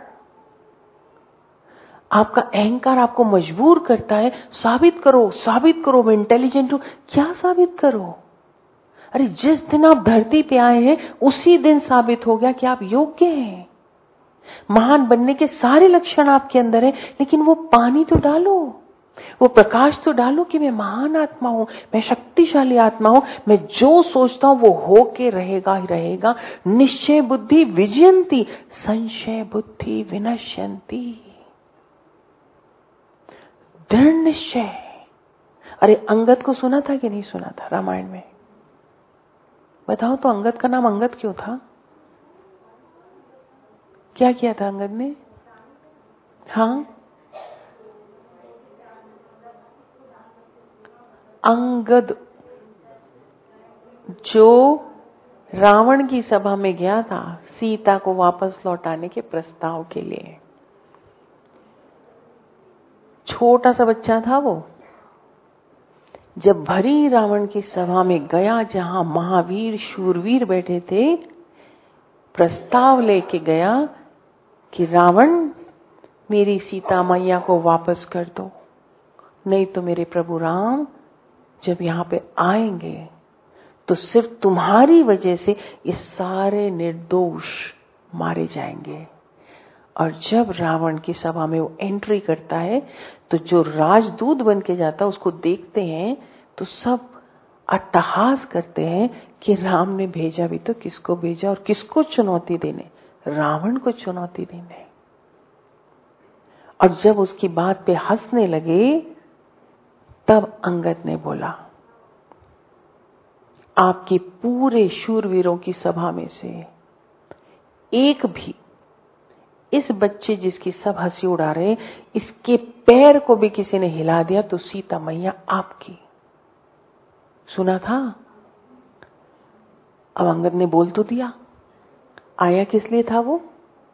आपका अहंकार आपको मजबूर करता है, साबित करो, साबित करो, मैं इंटेलिजेंट हूं। क्या साबित करो? अरे जिस दिन आप धरती पे आए हैं उसी दिन साबित हो गया कि आप योग्य हैं। महान बनने के सारे लक्षण आपके अंदर है, लेकिन वो पानी तो डालो, वो प्रकाश तो डालो कि मैं महान आत्मा हूं, मैं शक्तिशाली आत्मा हूं, मैं जो सोचता हूं वो होके रहेगा ही रहेगा। निश्चय बुद्धि विजयंती, संशय बुद्धि विनश्यंती। दृढ़ निश्चय। अरे अंगद को सुना था कि नहीं सुना था रामायण में? बताओ तो, अंगद का नाम अंगद क्यों था? क्या किया था अंगद ने? हाँ, अंगद जो रावण की सभा में गया था सीता को वापस लौटाने के प्रस्ताव के लिए। छोटा सा बच्चा था वो, जब भरी रावण की सभा में गया जहां महावीर शूरवीर बैठे थे, प्रस्ताव लेके गया कि रावण मेरी सीता मैया को वापस कर दो, नहीं तो मेरे प्रभु राम जब यहां पे आएंगे तो सिर्फ तुम्हारी वजह से ये सारे निर्दोष मारे जाएंगे। और जब रावण की सभा में वो एंट्री करता है तो जो राजदूत बन के जाता है उसको देखते हैं तो सब अट्टहास करते हैं कि राम ने भेजा भी तो किसको भेजा, और किसको चुनौती देने, रावण को चुनौती देने। और जब उसकी बात पे हंसने लगे तब अंगद ने बोला, आपके पूरे शूरवीरों की सभा में से एक भी इस बच्चे जिसकी सब हंसी उड़ा रहे, इसके पैर को भी किसी ने हिला दिया तो सीता मैया आपकी। सुना था? अब अंगद ने बोल तो दिया, आया किस लिए था वो?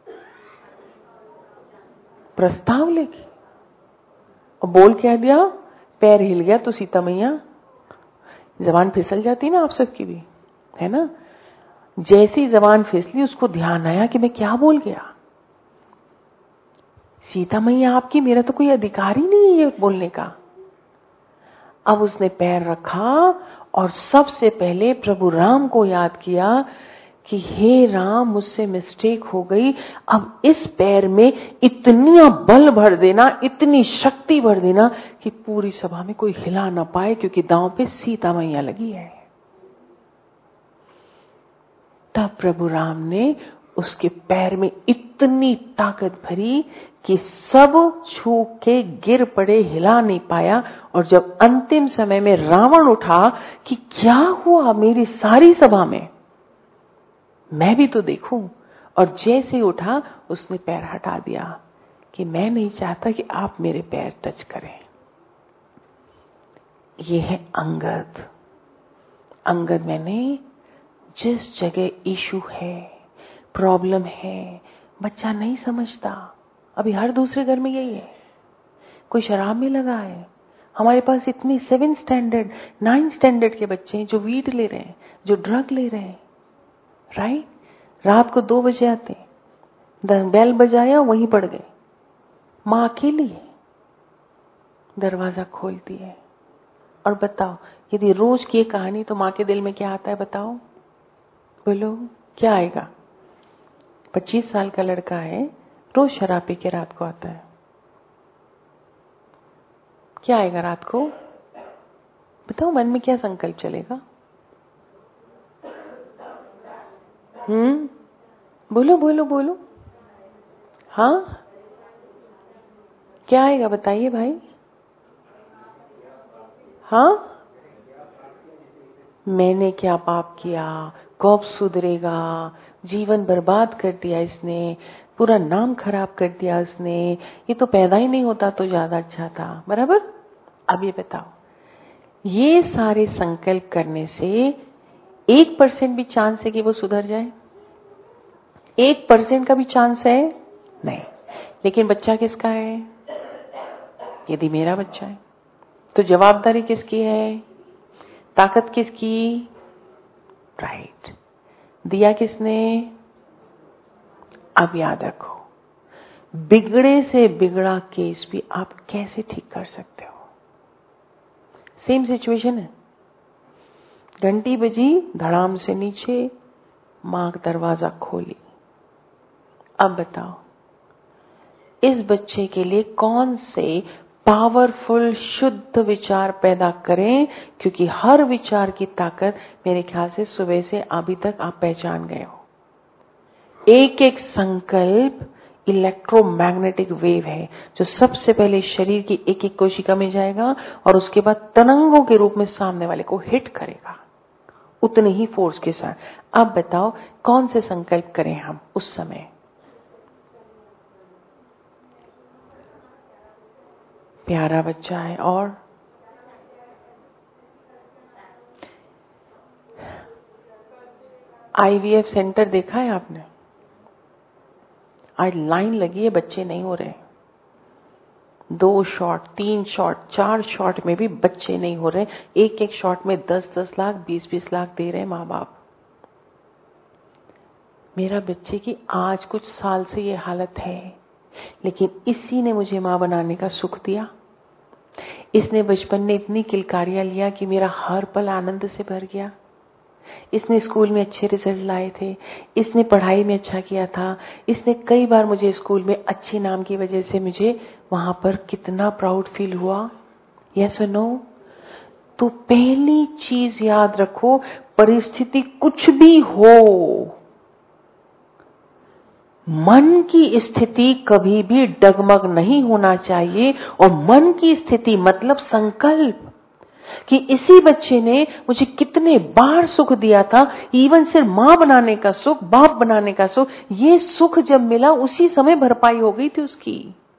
प्रस्ताव लेके। और बोल क्या दिया? पैर हिल गया तो सीता मैया। जबान फिसल जाती ना आप सबकी भी, है ना? जैसी जबान फिसली उसको ध्यान आया कि मैं क्या बोल गया। सीता मैया आपकी, मेरा तो कोई अधिकार ही नहीं है ये बोलने का। अब उसने पैर रखा और सबसे पहले प्रभु राम को याद किया कि हे राम मुझसे मिस्टेक हो गई, अब इस पैर में इतनी बल भर देना, इतनी शक्ति भर देना कि पूरी सभा में कोई हिला ना पाए, क्योंकि दांव पे सीता मैया लगी है। तब प्रभु राम ने उसके पैर में इतनी ताकत भरी कि सब छू के गिर पड़े, हिला नहीं पाया। और जब अंतिम समय में रावण उठा कि क्या हुआ मेरी सारी सभा में, मैं भी तो देखूं, और जैसे उठा उसने पैर हटा दिया कि मैं नहीं चाहता कि आप मेरे पैर टच करें। ये है अंगद। अंगद मैंने जिस जगह इशू है, प्रॉब्लम है, बच्चा नहीं समझता। अभी हर दूसरे घर में यही है, कोई शराब में लगा है। हमारे पास इतनी सेवन स्टैंडर्ड नाइन स्टैंडर्ड के बच्चे हैं जो वीड ले रहे हैं, जो ड्रग ले रहे हैं, राइट? रात को दो बजे आते, बेल बजाया वहीं पड़ गए। माँ अकेली है, दरवाजा खोलती है। और बताओ, यदि रोज की कहानी, तो माँ के दिल में क्या आता है बताओ? बोलो क्या आएगा? पच्चीस साल का लड़का है, रोज शराब पी के रात को आता है, क्या आएगा रात को? बताओ मन में क्या संकल्प चलेगा? हम्म बोलो बोलो बोलो। हाँ क्या आएगा बताइए भाई? हाँ मैंने क्या पाप किया, कब सुधरेगा, जीवन बर्बाद कर दिया इसने, पूरा नाम खराब कर दिया इसने, ये तो पैदा ही नहीं होता तो ज्यादा अच्छा था, बराबर? अब ये बताओ, ये सारे संकल्प करने से एक परसेंट भी चांस है कि वो सुधर जाए? एक परसेंट का भी चांस है? नहीं। लेकिन बच्चा किसका है? यदि मेरा बच्चा है तो जवाबदारी किसकी है? ताकत किसकी? राइट। दिया किसने? अब याद रखो, बिगड़े से बिगड़ा केस भी आप कैसे ठीक कर सकते हो? सेम सिचुएशन है, घंटी बजी, धड़ाम से नीचे, मां दरवाजा खोली। अब बताओ, इस बच्चे के लिए कौन से पावरफुल शुद्ध विचार पैदा करें? क्योंकि हर विचार की ताकत मेरे ख्याल से सुबह से अभी तक आप पहचान गए हो। एक एक संकल्प इलेक्ट्रोमैग्नेटिक वेव है जो सबसे पहले शरीर की एक एक कोशिका में जाएगा और उसके बाद तरंगों के रूप में सामने वाले को हिट करेगा उतने ही फोर्स के साथ। अब बताओ कौन से संकल्प करें हम उस समय? प्यारा बच्चा है और आईवीएफ सेंटर देखा है आपने? आज लाइन लगी है, बच्चे नहीं हो रहे। दो शॉट, तीन शॉट, चार शॉट में भी बच्चे नहीं हो रहे। एक एक शॉट में दस दस लाख, बीस बीस लाख दे रहे माँ बाप। मेरा बच्चे की आज कुछ साल से ये हालत है, लेकिन इसी ने मुझे माँ बनाने का सुख दिया। इसने बचपन में इतनी किलकारियां लिया कि मेरा हर पल आनंद से भर गया। इसने स्कूल में अच्छे रिजल्ट लाए थे, इसने पढ़ाई में अच्छा किया था, इसने कई बार मुझे स्कूल में अच्छे नाम की वजह से मुझे वहां पर कितना प्राउड फील हुआ। यस और नो? तो पहली चीज याद रखो, परिस्थिति कुछ भी हो, मन की स्थिति कभी भी डगमग नहीं होना चाहिए। और मन की स्थिति मतलब संकल्प कि इसी बच्चे ने मुझे कितने बार सुख दिया था। इवन सिर्फ मां बनाने का सुख, बाप बनाने का सुख, ये सुख जब मिला उसी समय भरपाई हो गई थी उसकी।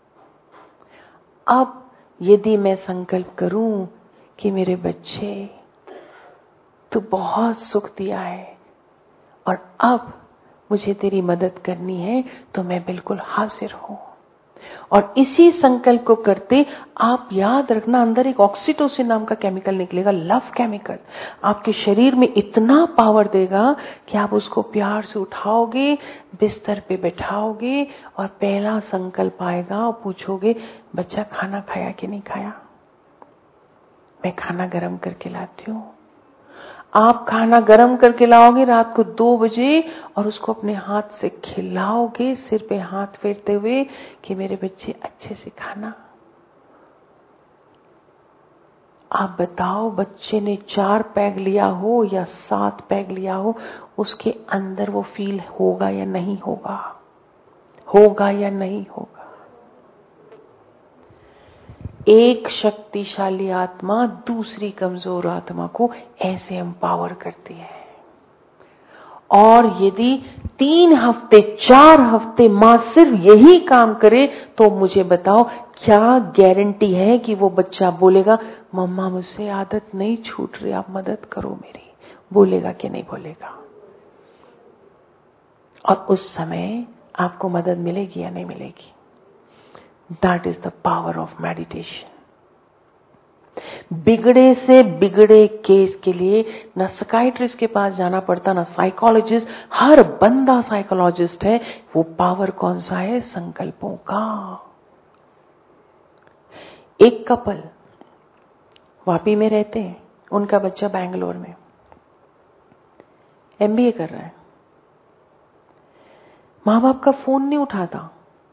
अब यदि मैं संकल्प करूं कि मेरे बच्चे तू बहुत सुख दिया है और अब मुझे तेरी मदद करनी है, तो मैं बिल्कुल हाजिर हूं। और इसी संकल्प को करते आप याद रखना, अंदर एक ऑक्सीटोसिन नाम का केमिकल निकलेगा, लव केमिकल, आपके शरीर में इतना पावर देगा कि आप उसको प्यार से उठाओगे, बिस्तर पे बैठाओगे और पहला संकल्प आएगा और पूछोगे, बच्चा खाना खाया कि नहीं खाया? मैं खाना गर्म करके लाती हूँ। आप खाना गरम करके लाओगे रात को दो बजे और उसको अपने हाथ से खिलाओगे, सिर पे हाथ फेरते हुए कि मेरे बच्चे अच्छे से खाना। आप बताओ, बच्चे ने चार पैग लिया हो या सात पैग लिया हो, उसके अंदर वो फील होगा या नहीं होगा? होगा या नहीं होगा? एक शक्तिशाली आत्मा दूसरी कमजोर आत्मा को ऐसे एम्पावर करती है। और यदि तीन हफ्ते, चार हफ्ते मां सिर्फ यही काम करे, तो मुझे बताओ क्या गारंटी है कि वो बच्चा बोलेगा, मम्मा मुझसे आदत नहीं छूट रही, आप मदद करो मेरी? बोलेगा कि नहीं बोलेगा? और उस समय आपको मदद मिलेगी या नहीं मिलेगी? That is the power of meditation. बिगड़े से बिगड़े केस के लिए न साइकियाट्रिस्ट के पास जाना पड़ता, न साइकोलॉजिस्ट। हर बंदा साइकोलॉजिस्ट है। वो पावर कौन सा है? संकल्पों का। एक कपल वापी में रहते हैं, उनका बच्चा बैंगलोर में एमबीए कर रहा है। मां बाप का फोन नहीं उठाता,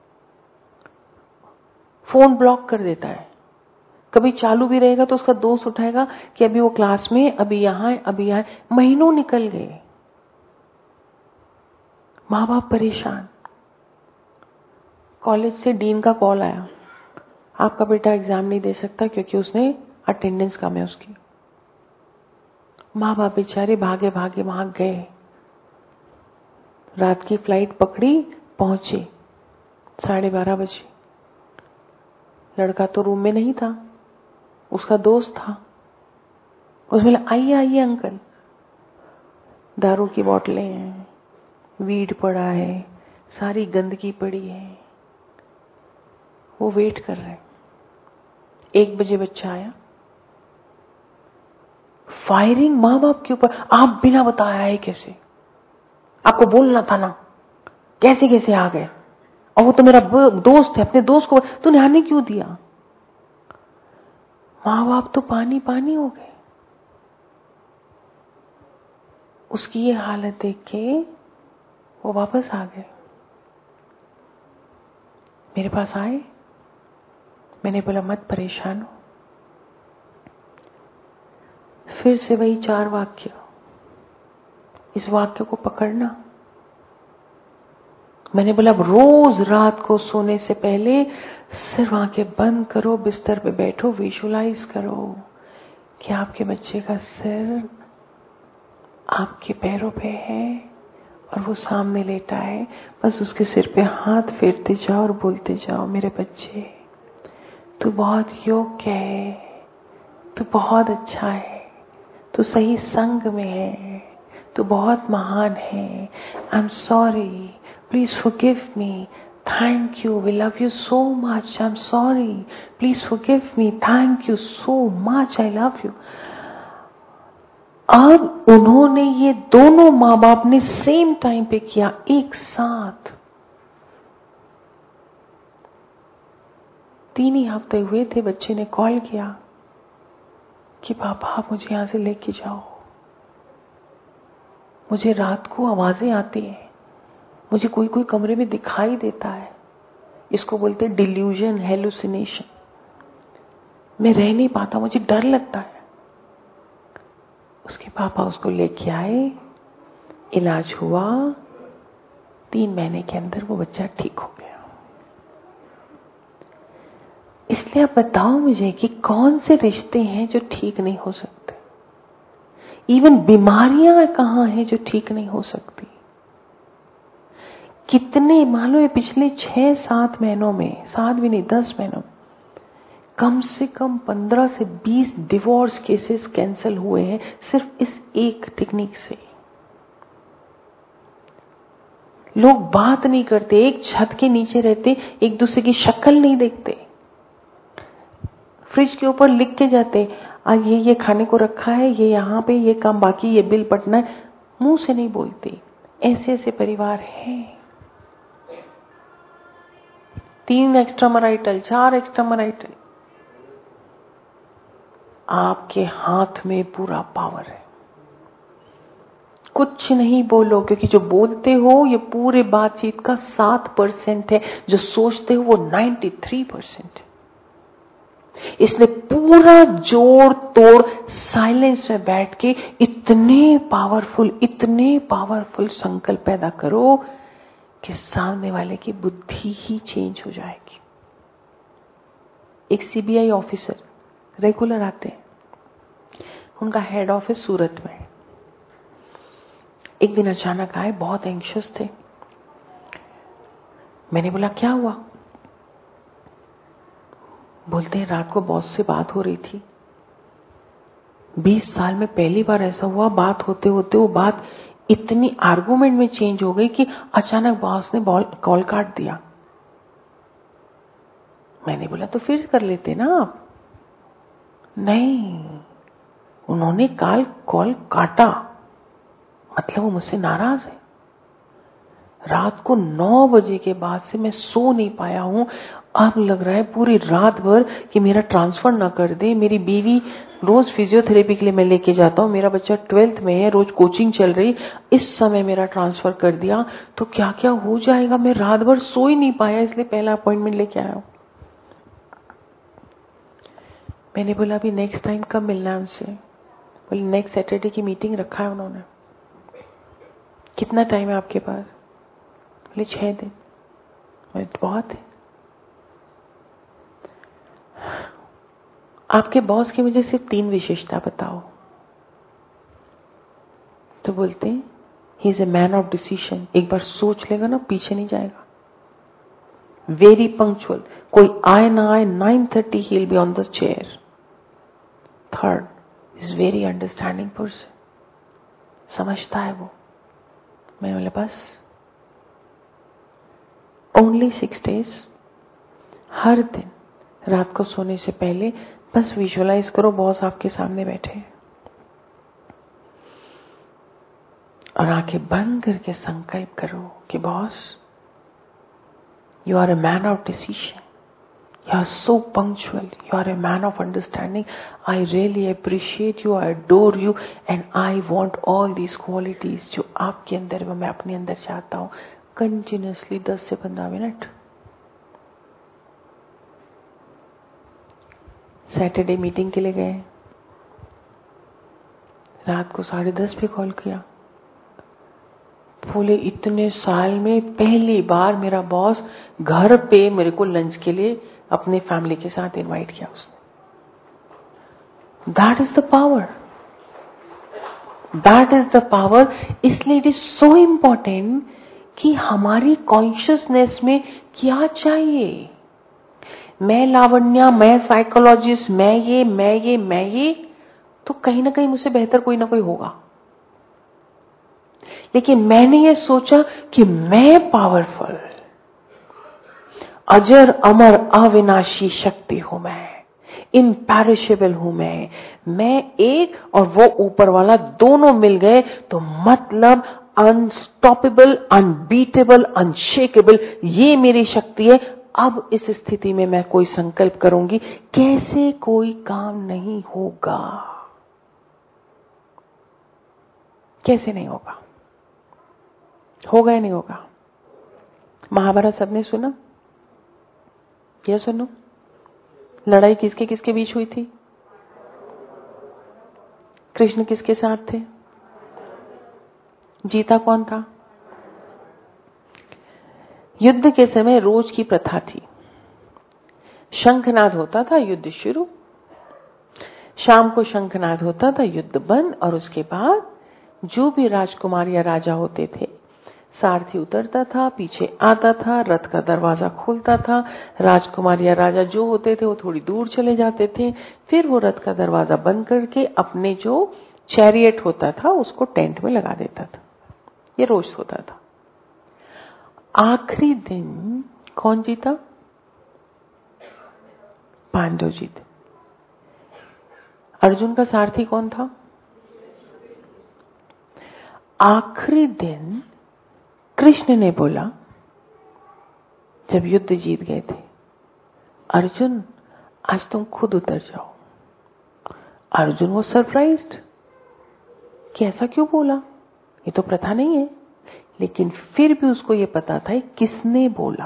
फोन ब्लॉक कर देता है। कभी चालू भी रहेगा तो उसका दोस्त उठाएगा कि अभी वो क्लास में, अभी यहां है, अभी यहां है। महीनों निकल गए, मां बाप परेशान। कॉलेज से डीन का कॉल आया, आपका बेटा एग्जाम नहीं दे सकता क्योंकि उसने अटेंडेंस कम है उसकी। मां बाप बेचारे भागे भागे वहां गए, रात की फ्लाइट पकड़ी, पहुंचे साढ़े बारह बजे। लड़का तो रूम में नहीं था, उसका दोस्त था। उसमें आइए आइए अंकल, दारू की बोतलें हैं, वीड पड़ा है, सारी गंदगी पड़ी है। वो वेट कर रहे। एक बजे बच्चा आया, फायरिंग मां बाप के ऊपर। आप बिना बताया है कैसे? आपको बोलना था ना, कैसे कैसे आ गए? और वो तो मेरा दोस्त है, अपने दोस्त को तूने आने क्यों दिया? मां बाप तो पानी पानी हो गए। उसकी ये हालत देख के वो वापस आ गए, मेरे पास आए। मैंने बोला मत परेशान हो। फिर से वही चार वाक्य, इस वाक्य को पकड़ना। मैंने बोला अब रोज रात को सोने से पहले सिर्फ आंखें बंद करो, बिस्तर पे बैठो, विजुलाइज करो कि आपके बच्चे का सिर आपके पैरों पे है और वो सामने लेटा है। बस उसके सिर पे हाथ फेरते जाओ और बोलते जाओ, मेरे बच्चे तू बहुत योग्य है, तू बहुत अच्छा है, तू सही संग में है, तू बहुत महान है, I am sorry, please forgive me, thank you, we love you so much, I am sorry, please forgive me, thank you so much, I love you. अब उन्होंने ये दोनों माँ बाप ने सेम टाइम पे किया, एक साथ। तीन ही हफ्ते हुए थे, बच्चे ने कॉल किया कि पापा आप मुझे यहां से लेके जाओ, मुझे रात को आवाजें आती हैं, मुझे कोई कोई कमरे में दिखाई देता है, इसको बोलते हैं डिल्यूजन, हेलुसिनेशन, मैं रह नहीं पाता, मुझे डर लगता है। उसके पापा उसको लेके आए, इलाज हुआ, तीन महीने के अंदर वो बच्चा ठीक हो गया। इसलिए आप बताओ मुझे कि कौन से रिश्ते हैं जो ठीक नहीं हो सकते? इवन बीमारियां कहां हैं जो ठीक नहीं हो सकती? कितने, मान लो ये पिछले छह सात महीनों में, सात भी नहीं दस महीनों में, कम से कम पंद्रह से बीस डिवोर्स केसेस कैंसिल हुए हैं सिर्फ इस एक टेक्निक से। लोग बात नहीं करते, एक छत के नीचे रहते, एक दूसरे की शक्ल नहीं देखते, फ्रिज के ऊपर लिख के जाते, आज ये ये खाने को रखा है, ये यहां पे ये काम बाकी, ये बिल पटना है, मुंह से नहीं बोलते। ऐसे ऐसे परिवार हैं। तीन एक्स्ट्रा मराइटल, चार एक्स्ट्रा मराइटल, आपके हाथ में पूरा पावर है। कुछ नहीं बोलो, क्योंकि जो बोलते हो ये पूरे बातचीत का सात परसेंट है, जो सोचते हो वो नाइन्टी थ्री परसेंट है। इसने पूरा जोड़ तोड़ साइलेंस में बैठ के इतने पावरफुल, इतने पावरफुल संकल्प पैदा करो कि सामने वाले की बुद्धि ही चेंज हो जाएगी। एक सीबीआई ऑफिसर रेगुलर आते हैं, उनका हेड ऑफिस सूरत में। एक दिन अचानक आए, बहुत एंग्शियस थे। मैंने बोला क्या हुआ? बोलते हैं रात को बॉस से बात हो रही थी, बीस साल में पहली बार ऐसा हुआ, बात होते होते वो बात इतनी आर्गुमेंट में चेंज हो गई कि अचानक बॉस ने कॉल काट दिया। मैंने बोला तो फिर कर लेते ना आप। नहीं, उन्होंने कल कॉल काटा, मतलब वो मुझसे नाराज है। रात को नौ बजे के बाद से मैं सो नहीं पाया हूं। अब लग रहा है पूरी रात भर कि मेरा ट्रांसफर ना कर दे। मेरी बीवी रोज फिजियोथेरेपी के लिए मैं लेके जाता हूं, मेरा बच्चा ट्वेल्थ में है, रोज कोचिंग चल रही, इस समय मेरा ट्रांसफर कर दिया तो क्या क्या हो जाएगा। मैं रात भर सो ही नहीं पाया, इसलिए पहला अपॉइंटमेंट लेके आया हूं। मैंने बोला अभी नेक्स्ट टाइम कब मिलना है उनसे? बोले नेक्स्ट सैटरडे की मीटिंग रखा है उन्होंने। कितना टाइम है आपके पास? बोले छह दिन। बोले बहुत है। आपके बॉस की मुझे सिर्फ तीन विशेषता बताओ। तो बोलते हैं he is a man of decision. एक बार सोच लेगा ना, पीछे नहीं जाएगा। वेरी पंक्चुअल, कोई आए ना आए nine thirty he will be on the chair. Third, is very understanding person, समझता है वो। मैंने बोला बस ओनली सिक्स डेज, हर दिन रात को सोने से पहले बस विजुअलाइज करो बॉस आपके सामने बैठे और आंखें बंद करके संकल्प करो कि boss you are a man of decision, you are so punctual, you are a man of understanding, I really appreciate you, I adore you and I want all these qualities जो आपके अंदर मैं अपने अंदर चाहता हूं। कंटिन्यूसली दस से पंद्रह मिनट। सैटरडे मीटिंग के लिए गए, रात को साढ़े दस पे कॉल किया। बोले इतने साल में पहली बार मेरा बॉस घर पे मेरे को लंच के लिए अपने फैमिली के साथ इनवाइट किया उसने। That is the power, that is the power. इसलिए इट इज सो इंपॉर्टेंट कि हमारी कॉन्शियसनेस में क्या चाहिए। मैं लावण्या, मैं साइकोलॉजिस्ट, मैं ये मैं ये मैं ये तो कहीं ना कहीं मुझसे बेहतर कोई ना कोई होगा। लेकिन मैंने ये सोचा कि मैं पावरफुल, अजर अमर अविनाशी शक्ति हूं, मैं इम्पैरिशेबल हूं, मैं मैं एक और वो ऊपर वाला दोनों मिल गए तो मतलब अनस्टॉपेबल, अनबीटेबल, अनशेकेबल, ये मेरी शक्ति है। अब इस स्थिति में मैं कोई संकल्प करूंगी, कैसे कोई काम नहीं होगा, कैसे नहीं होगा, होगा या नहीं होगा। महाभारत सबने सुना? क्या सुनो? लड़ाई किसके किसके बीच हुई थी? कृष्ण किसके साथ थे? जीता कौन था? युद्ध के समय रोज की प्रथा थी, शंखनाद होता था, युद्ध शुरू, शाम को शंखनाद होता था, युद्ध बंद, और उसके बाद जो भी राजकुमार या राजा होते थे, सारथी उतरता था, पीछे आता था, रथ का दरवाजा खोलता था, राजकुमार या राजा जो होते थे वो थोड़ी दूर चले जाते थे, फिर वो रथ का दरवाजा बंद करके अपने जो चैरियट होता था उसको टेंट में लगा देता था। ये रोज होता था। आखिरी दिन कौन जीता? पांडव जीते। अर्जुन का सारथी कौन था? आखिरी दिन कृष्ण ने बोला, जब युद्ध जीत गए थे, अर्जुन आज तुम खुद उतर जाओ। अर्जुन वो सरप्राइज्ड कि ऐसा क्यों बोला, ये तो प्रथा नहीं है, लेकिन फिर भी उसको ये पता था किसने बोला।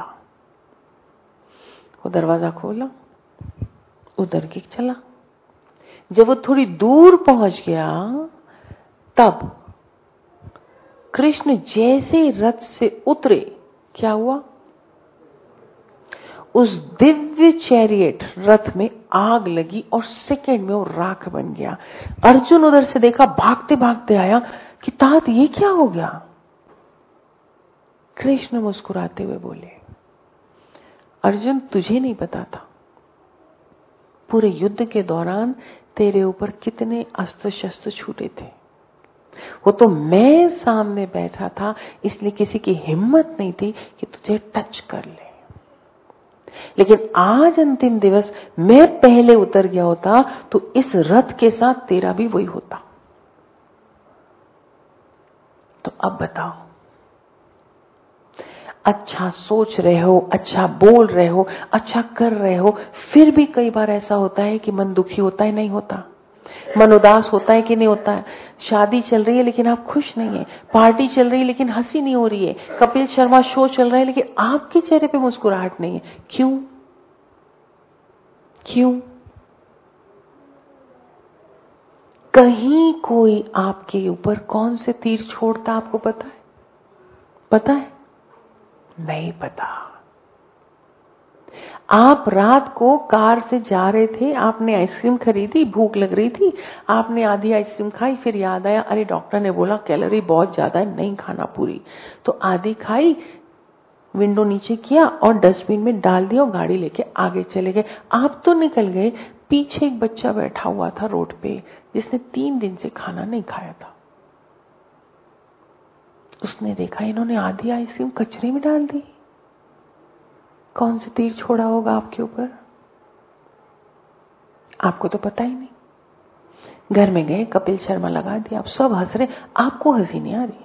वो दरवाजा खोला, उतर के चला। जब वो थोड़ी दूर पहुंच गया, तब कृष्ण जैसे रथ से उतरे, क्या हुआ? उस दिव्य चैरियट रथ में आग लगी और सेकंड में वो राख बन गया। अर्जुन उधर से देखा, भागते भागते आया कि तात ये क्या हो गया? कृष्ण मुस्कुराते हुए बोले, अर्जुन तुझे नहीं पता था पूरे युद्ध के दौरान तेरे ऊपर कितने अस्त्र शस्त्र छूटे थे। वो तो मैं सामने बैठा था, इसलिए किसी की हिम्मत नहीं थी कि तुझे टच कर ले। लेकिन आज अंतिम दिवस मैं पहले उतर गया होता तो इस रथ के साथ तेरा भी वही होता। तो अब बताओ, अच्छा सोच रहे हो, अच्छा बोल रहे हो, अच्छा कर रहे हो, फिर भी कई बार ऐसा होता है कि मन दुखी होता है, नहीं होता? मन उदास होता है कि नहीं होता है? शादी चल रही है लेकिन आप खुश नहीं है, पार्टी चल रही है लेकिन हंसी नहीं हो रही है, कपिल शर्मा शो चल रहा है लेकिन आपके चेहरे पे मुस्कुराहट नहीं है। क्यों? क्यों? कहीं कोई आपके ऊपर कौन से तीर छोड़ता आपको पता है? पता है? नहीं पता। आप रात को कार से जा रहे थे, आपने आइसक्रीम खरीदी, भूख लग रही थी, आपने आधी आइसक्रीम खाई, फिर याद आया अरे डॉक्टर ने बोला कैलोरी बहुत ज्यादा है, नहीं खाना पूरी, तो आधी खाई, विंडो नीचे किया और डस्टबिन में डाल दिया और गाड़ी लेके आगे चले गए। आप तो निकल गए, पीछे एक बच्चा बैठा हुआ था रोड पे जिसने तीन दिन से खाना नहीं खाया था। उसने देखा इन्होंने आधी आइसक्रीम कचरे में डाल दी, कौन से तीर छोड़ा होगा आपके ऊपर? आपको तो पता ही नहीं। घर में गए, कपिल शर्मा लगा दिया, आप सब हंस रहे, आपको हंसी नहीं आ रही।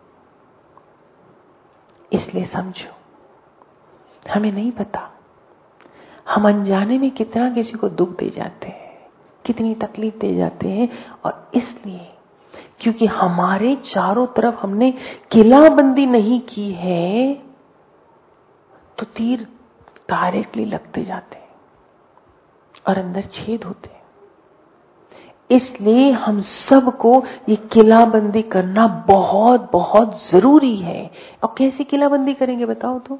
इसलिए समझो, हमें नहीं पता हम अनजाने में कितना किसी को दुख दे जाते हैं, कितनी तकलीफ दे जाते हैं, और इसलिए क्योंकि हमारे चारों तरफ हमने किलाबंदी नहीं की है तो तीर डायरेक्टली लगते जाते हैं और अंदर छेद होते हैं। इसलिए हम सबको ये किलाबंदी करना बहुत बहुत जरूरी है। और कैसे किलाबंदी करेंगे बताओ तो?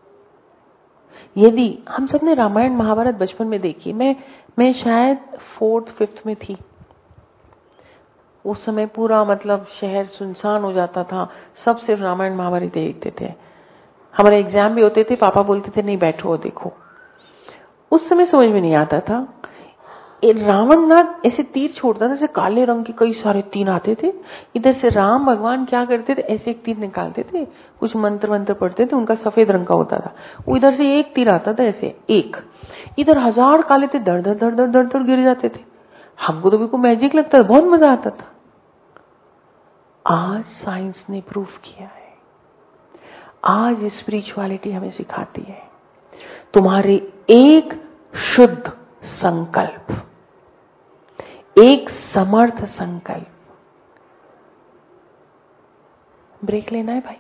यदि हम सब ने रामायण महाभारत बचपन में देखी, मैं मैं शायद फोर्थ फिफ्थ में थी, उस समय पूरा मतलब शहर सुनसान हो जाता था, सब सिर्फ रामायण महाभारत देखते थे। हमारे एग्जाम भी होते थे, पापा बोलते थे नहीं बैठो देखो। उस समय समझ में नहीं आता था, रावण ना ऐसे तीर छोड़ता था, जैसे काले रंग के कई सारे तीर आते थे। इधर से राम भगवान क्या करते थे, ऐसे एक तीर निकालते थे, कुछ मंत्र मंत्र पढ़ते थे, उनका सफेद रंग का होता था। वो इधर से एक तीर आता था ऐसे एक, इधर हजार काले थे, दर दर दर दर दर दर गिर जाते थे। हमको तो बिल्कुल मैजिक लगता था, बहुत मजा आता था। आज साइंस ने प्रूव किया है, आज स्पिरिचुअलिटी हमें सिखाती है, तुम्हारे एक शुद्ध संकल्प, एक समर्थ संकल्प, ब्रेक लेना है भाई,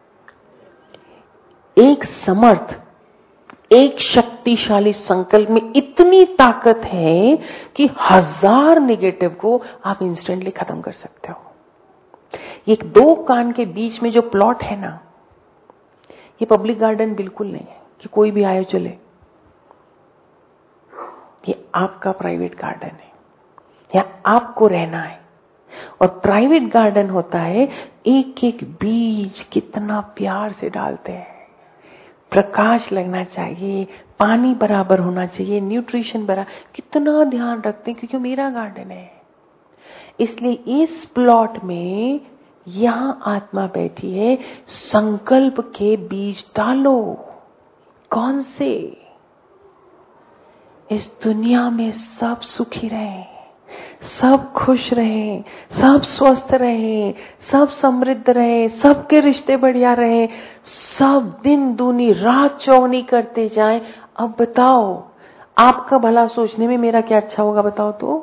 एक समर्थ, एक शक्तिशाली संकल्प में इतनी ताकत है कि हजार नेगेटिव को आप इंस्टेंटली खत्म कर सकते हो। ये दो कान के बीच में जो प्लॉट है ना, ये पब्लिक गार्डन बिल्कुल नहीं है कि कोई भी आए चले। ये आपका प्राइवेट गार्डन है, या आपको रहना है। और प्राइवेट गार्डन होता है, एक एक बीज कितना प्यार से डालते हैं, प्रकाश लगना चाहिए, पानी बराबर होना चाहिए, न्यूट्रिशन बराबर, कितना ध्यान रखते हैं, क्योंकि मेरा गार्डन है। इसलिए इस प्लॉट में यहां आत्मा बैठी है, संकल्प के बीज डालो। कौन से? इस दुनिया में सब सुखी रहे, सब खुश रहे, सब स्वस्थ रहे, सब समृद्ध रहे, सबके रिश्ते बढ़िया रहे, सब दिन दूनी रात चौगनी करते जाएं। अब बताओ, आपका भला सोचने में मेरा क्या अच्छा होगा? बताओ तो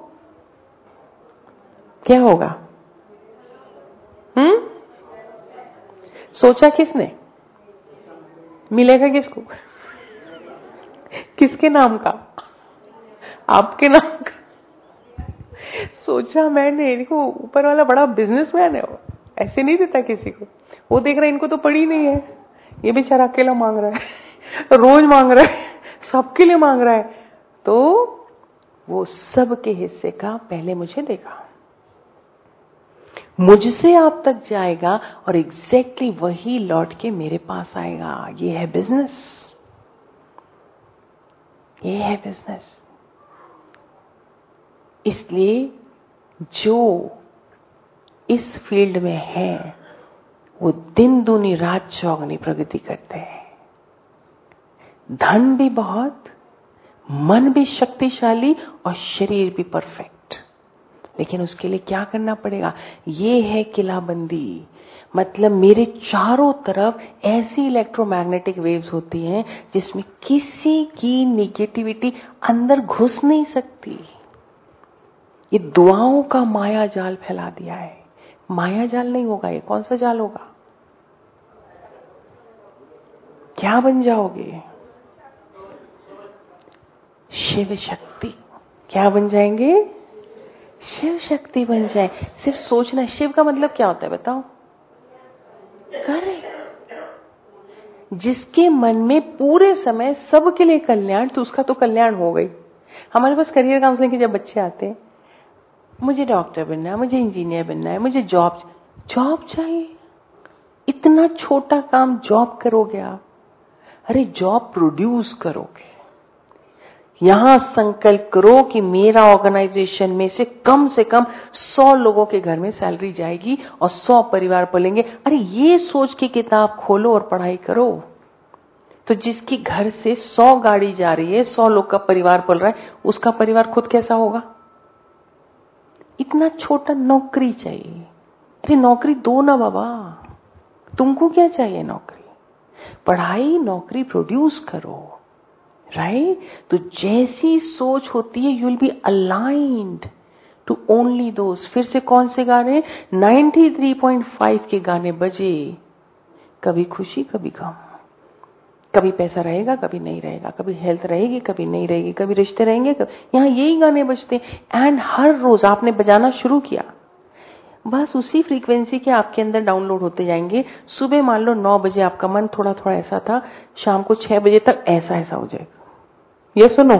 क्या होगा? हम्म सोचा किसने? मिलेगा किसको? किसके नाम का? आपके नाम का। सोचा मैंने, देखो ऊपर वाला बड़ा बिजनेसमैन है, वो ऐसे नहीं देता किसी को। वो देख रहा है इनको तो पड़ी नहीं है, ये बेचारा अकेला मांग रहा है, रोज मांग रहा है, सबके लिए मांग रहा है, तो वो सबके हिस्से का पहले मुझे देगा, मुझसे आप तक जाएगा और एग्जैक्टली वही लौट के मेरे पास आएगा। ये है बिजनेस, ये है बिजनेस। इसलिए जो इस फील्ड में है वो दिन दूनी रात चौगनी प्रगति करते हैं। धन भी बहुत, मन भी शक्तिशाली और शरीर भी परफेक्ट। लेकिन उसके लिए क्या करना पड़ेगा? ये है किलाबंदी। मतलब मेरे चारों तरफ ऐसी इलेक्ट्रोमैग्नेटिक वेव्स होती हैं जिसमें किसी की नेगेटिविटी अंदर घुस नहीं सकती। ये दुआओं का माया जाल फैला दिया है। माया जाल नहीं होगा, ये कौन सा जाल होगा? क्या बन जाओगे? शिव शक्ति। क्या बन जाएंगे? शिव शक्ति बन जाए। सिर्फ सोचना। शिव का मतलब क्या होता है बताओ? करे। जिसके मन में पूरे समय सबके लिए कल्याण, तो उसका तो कल्याण हो गई। हमारे पास करियर काउंसलिंग के जब बच्चे आते हैं, मुझे डॉक्टर बनना है, मुझे इंजीनियर बनना है, मुझे जॉब जॉब चाहिए। इतना छोटा काम जॉब करोगे आप? अरे जॉब प्रोड्यूस करोगे। यहां संकल्प करो कि मेरा ऑर्गेनाइजेशन में से कम से कम सौ लोगों के घर में सैलरी जाएगी और सौ परिवार पलेंगे। अरे ये सोच के किताब खोलो और पढ़ाई करो। तो जिसकी घर से सौ गाड़ी जा रही है, सौ लोग का परिवार पल रहा है, उसका परिवार खुद कैसा होगा? इतना छोटा नौकरी चाहिए। अरे नौकरी दो ना बाबा, तुमको क्या चाहिए? नौकरी, पढ़ाई, नौकरी प्रोड्यूस करो, राइट? तो जैसी सोच होती है, you will be aligned to only those. फिर से कौन से गाने? तिरानवे पॉइंट पाँच के गाने बजे। कभी खुशी कभी गम, कभी पैसा रहेगा कभी नहीं रहेगा, कभी हेल्थ रहेगी कभी नहीं रहेगी, कभी रिश्ते रहेंगे कभी... यहाँ यही गाने बजते हैं। एंड हर रोज आपने बजाना शुरू किया, बस उसी फ्रीक्वेंसी के आपके अंदर डाउनलोड होते जाएंगे। सुबह मान लो नौ बजे आपका मन थोड़ा थोड़ा ऐसा था, शाम को छह बजे तक ऐसा ऐसा हो जाएगा। ये सुनो,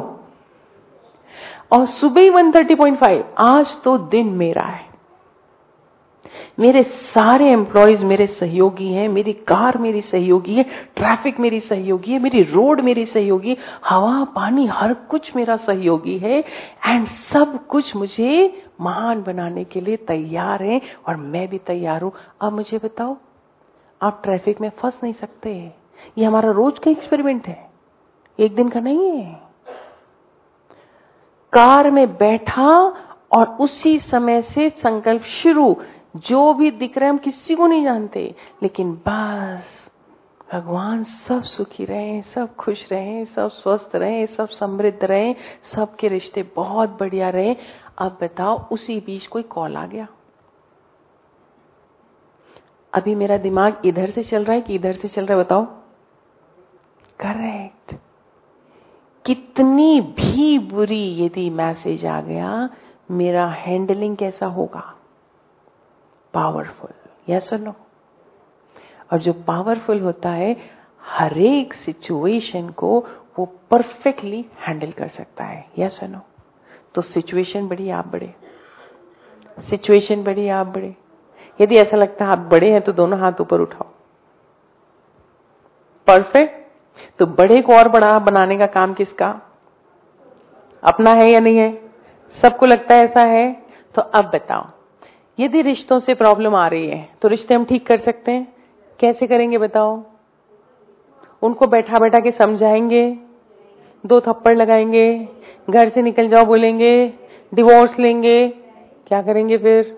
और सुबह ही एक सौ तीस पॉइंट पाँच, आज तो दिन मेरा है। मेरे सारे एम्प्लॉयज मेरे सहयोगी हैं, मेरी कार मेरी सहयोगी है, ट्रैफिक मेरी सहयोगी है, मेरी रोड मेरी सहयोगी, हवा पानी हर कुछ मेरा सहयोगी है। एंड सब कुछ मुझे महान बनाने के लिए तैयार है और मैं भी तैयार हूं। अब मुझे बताओ, आप ट्रैफिक में फंस नहीं सकते। ये हमारा रोज का एक्सपेरिमेंट है, एक दिन का नहीं है। कार में बैठा और उसी समय से संकल्प शुरू। जो भी दिख रहा है हम किसी को नहीं जानते, लेकिन बस भगवान सब सुखी रहे, सब खुश रहे, सब स्वस्थ रहे, सब समृद्ध रहे, सबके रिश्ते बहुत बढ़िया रहे। अब बताओ, उसी बीच कोई कॉल आ गया। अभी मेरा दिमाग इधर से चल रहा है कि इधर से चल रहा है, बताओ? करेक्ट। कितनी भी बुरी यदि मैसेज आ गया, मेरा हैंडलिंग कैसा होगा? पावरफुल। यस और नो? और जो पावरफुल होता है, हर एक सिचुएशन को वो परफेक्टली हैंडल कर सकता है। यस और नो? तो सिचुएशन बड़ी, आप बड़े। सिचुएशन बड़ी, आप बड़े। यदि ऐसा लगता है आप बड़े हैं तो दोनों हाथ ऊपर उठाओ। परफेक्ट। तो बड़े को और बड़ा बनाने का काम किसका? अपना है या नहीं है? सबको लगता है ऐसा है। तो अब बताओ, यदि रिश्तों से प्रॉब्लम आ रही है तो रिश्ते हम ठीक कर सकते हैं? कैसे करेंगे बताओ? उनको बैठा बैठा के समझाएंगे, दो थप्पड़ लगाएंगे, घर से निकल जाओ बोलेंगे, डिवोर्स लेंगे, क्या करेंगे फिर?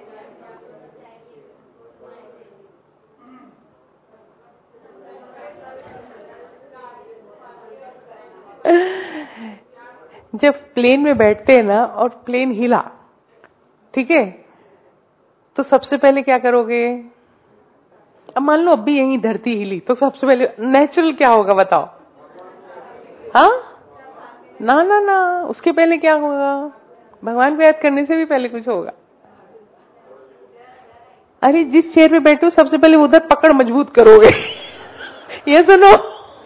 जब प्लेन में बैठते हैं ना और प्लेन हिला, ठीक है, तो सबसे पहले क्या करोगे? अब मान लो अब भी यही धरती हिली तो सबसे पहले नेचुरल क्या होगा बताओ? हाँ ना ना ना, उसके पहले क्या होगा? भगवान को याद करने से भी पहले कुछ होगा। अरे जिस चेयर पे बैठे हो सबसे पहले उधर पकड़ मजबूत करोगे। ये सुनो,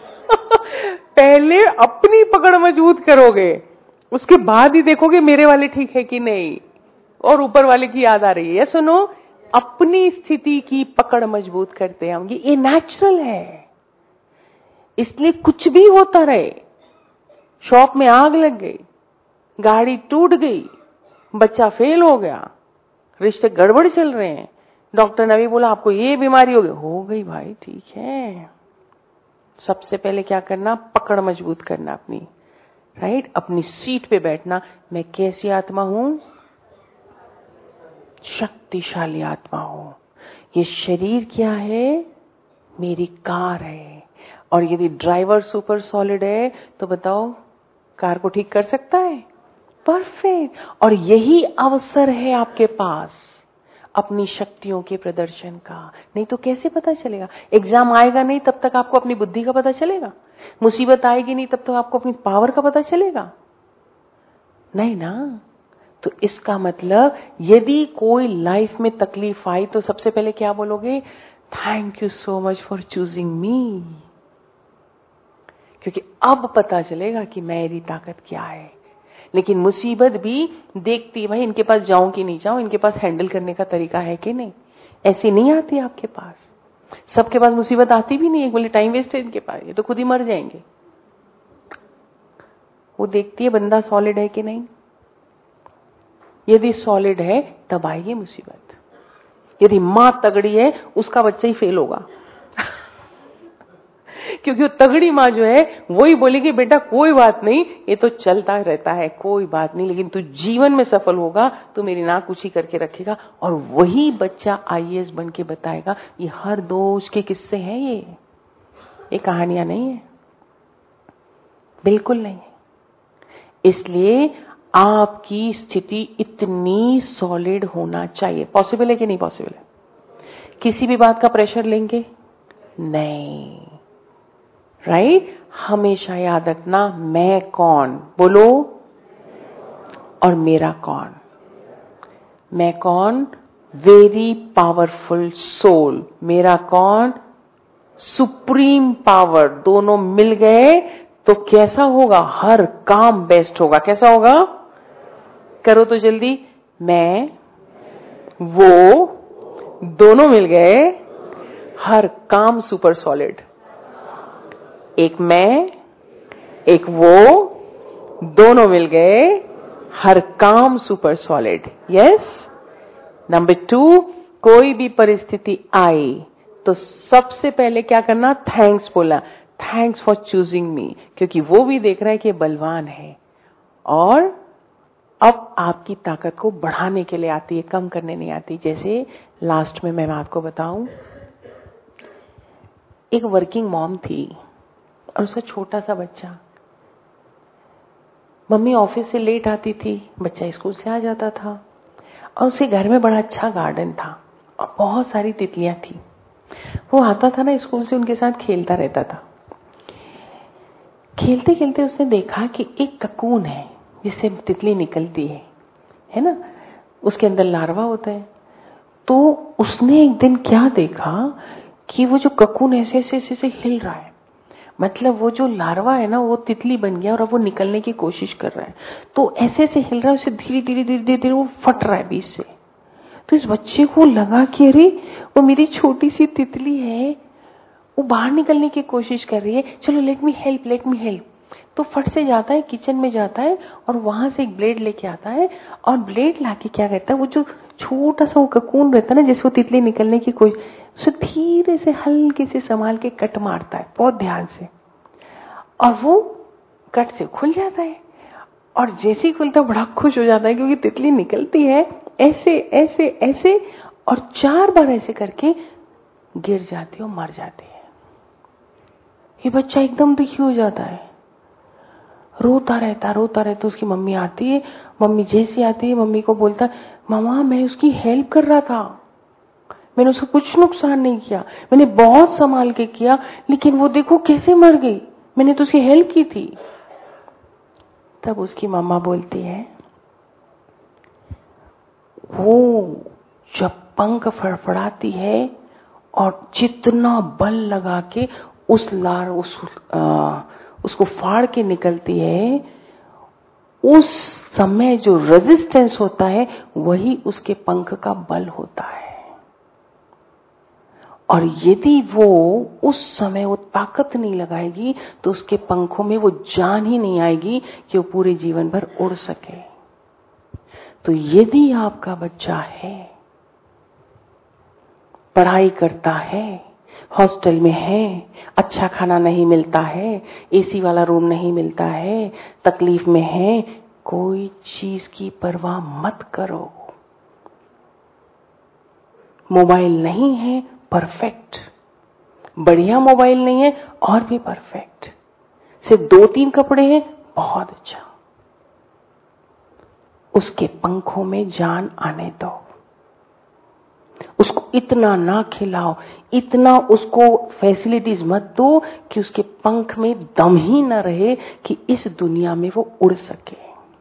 पहले अपनी पकड़ मजबूत करोगे, उसके बाद ही देखोगे मेरे वाले ठीक है कि नहीं, और ऊपर वाले की याद आ रही है। सुनो, अपनी स्थिति की पकड़ मजबूत करते हम, ये नेचुरल है। इसलिए कुछ भी होता रहे, शॉप में आग लग गई, गाड़ी टूट गई, बच्चा फेल हो गया, रिश्ते गड़बड़ चल रहे हैं, डॉक्टर ने भी बोला आपको ये बीमारी हो गई, हो गई भाई, ठीक है। सबसे पहले क्या करना? पकड़ मजबूत करना अपनी, राइट? अपनी सीट पे बैठना। मैं कैसी आत्मा हूं? शक्तिशाली आत्मा हूं। ये शरीर क्या है? मेरी कार है। और यदि ड्राइवर सुपर सॉलिड है तो बताओ, कार को ठीक कर सकता है? परफेक्ट। और यही अवसर है आपके पास अपनी शक्तियों के प्रदर्शन का। नहीं तो कैसे पता चलेगा? एग्जाम आएगा नहीं तब तक आपको अपनी बुद्धि का पता चलेगा? मुसीबत आएगी नहीं तब तक आपको अपनी पावर का पता चलेगा? नहीं ना। तो इसका मतलब यदि कोई लाइफ में तकलीफ आई तो सबसे पहले क्या बोलोगे? Thank you so much for choosing me. क्योंकि अब पता चलेगा कि मेरी ताकत क्या है। लेकिन मुसीबत भी देखती, भाई इनके पास जाऊं कि नहीं जाऊं, इनके पास हैंडल करने का तरीका है कि नहीं, ऐसी नहीं आती आपके पास। सबके पास मुसीबत आती भी नहीं है, बोले टाइम वेस्ट है इनके पास, ये तो खुद ही मर जाएंगे। वो देखती है बंदा सॉलिड है कि नहीं। यदि सॉलिड है तब आएगी मुसीबत। यदि मां तगड़ी है उसका बच्चा ही फेल होगा। क्योंकि वो तगड़ी मां जो है वही बोलेगी बेटा कोई बात नहीं, ये तो चलता रहता है, कोई बात नहीं, लेकिन तू जीवन में सफल होगा, तू मेरी नाक ऊंची करके रखेगा। और वही बच्चा आईएएस बन के बताएगा। ये हर दोष के किस्से हैं, ये ये कहानियां नहीं है, बिल्कुल नहीं है। इसलिए आपकी स्थिति इतनी सॉलिड होना चाहिए। पॉसिबल है कि नहीं पॉसिबल है? किसी भी बात का प्रेशर लेंगे नहीं, राइट right? हमेशा याद रखना, मैं कौन, बोलो, और मेरा कौन। मैं कौन? Very powerful soul. मेरा कौन? Supreme power. दोनों मिल गए तो कैसा होगा? हर काम बेस्ट होगा। कैसा होगा? करो तो जल्दी। मैं, वो, दोनों मिल गए, हर काम सुपर सॉलिड। एक मैं, एक वो, दोनों मिल गए, हर काम super solid. Yes. Number two, कोई भी परिस्थिति आई तो सबसे पहले क्या करना? थैंक्स बोलना। थैंक्स फॉर चूजिंग मी, क्योंकि वो भी देख रहा है कि बलवान है और अब आपकी ताकत को बढ़ाने के लिए आती है, कम करने नहीं आती। जैसे लास्ट में मैं आपको बताऊं, एक वर्किंग मॉम थी और उसका छोटा सा बच्चा। मम्मी ऑफिस से लेट आती थी, बच्चा स्कूल से आ जाता था और उसके घर में बड़ा अच्छा गार्डन था और बहुत सारी तितलियां थी। वो आता था ना स्कूल से, उनके साथ खेलता रहता था। खेलते खेलते उसने देखा कि एक ककून है जिससे तितली निकलती है, है ना, उसके अंदर लार्वा होता है। तो उसने एक दिन क्या देखा कि वो जो ककून ऐसे ऐसे ऐसे हिल रहा है, मतलब वो जो लार्वा है ना वो तितली बन गया और अब वो निकलने की कोशिश कर रहा है। तो ऐसे ऐसे हिल रहा है, उसे धीरे धीरे धीरे धीरे धीरे वो फट रहा है बीच से। तो इस बच्चे को लगा कि अरे वो मेरी छोटी सी तितली है, वो बाहर निकलने की कोशिश कर रही है, चलो let me help let me help. तो फट से जाता है, किचन में जाता है और वहां से एक ब्लेड लेके आता है और ब्लेड लाके क्या कहता है, वो जो छोटा सा वो ककून रहता है ना जिसको तितली निकलने की कोशिश, उसे धीरे से हल्के से संभाल के कट मारता है बहुत ध्यान से और वो कट से खुल जाता है। और जैसे ही खुलता बड़ा खुश हो जाता है क्योंकि तितली निकलती है ऐसे ऐसे ऐसे और चार बार ऐसे करके गिर जाती है और मर जाती है। ये बच्चा एकदम दुखी हो जाता है, रोता रहता रोता रहता। उसकी मम्मी आती है, मम्मी जैसी आती है मम्मी को बोलता है, मामा मैं उसकी हेल्प कर रहा था, मैंने उसको कुछ नुकसान नहीं किया, मैंने बहुत संभाल के किया, लेकिन वो देखो कैसे मर गई, मैंने तो उसकी हेल्प की थी। तब उसकी मम्मा बोलती है, वो जब पंख फड़फड़ाती है और जितना बल लगा के उस लार उस आ, उसको फाड़ के निकलती है, उस समय जो रेजिस्टेंस होता है वही उसके पंख का बल होता है। और यदि वो उस समय वो ताकत नहीं लगाएगी तो उसके पंखों में वो जान ही नहीं आएगी कि वो पूरे जीवन भर उड़ सके। तो यदि आपका बच्चा है, पढ़ाई करता है, हॉस्टल में है, अच्छा खाना नहीं मिलता है, एसी वाला रूम नहीं मिलता है, तकलीफ में है, कोई चीज की परवाह मत करो। मोबाइल नहीं है, परफेक्ट। बढ़िया मोबाइल नहीं है, और भी परफेक्ट। सिर्फ दो तीन कपड़े हैं, बहुत अच्छा। उसके पंखों में जान आने दो। उसको इतना ना खिलाओ, इतना उसको फैसिलिटीज मत दो कि उसके पंख में दम ही न रहे कि इस दुनिया में वो उड़ सके।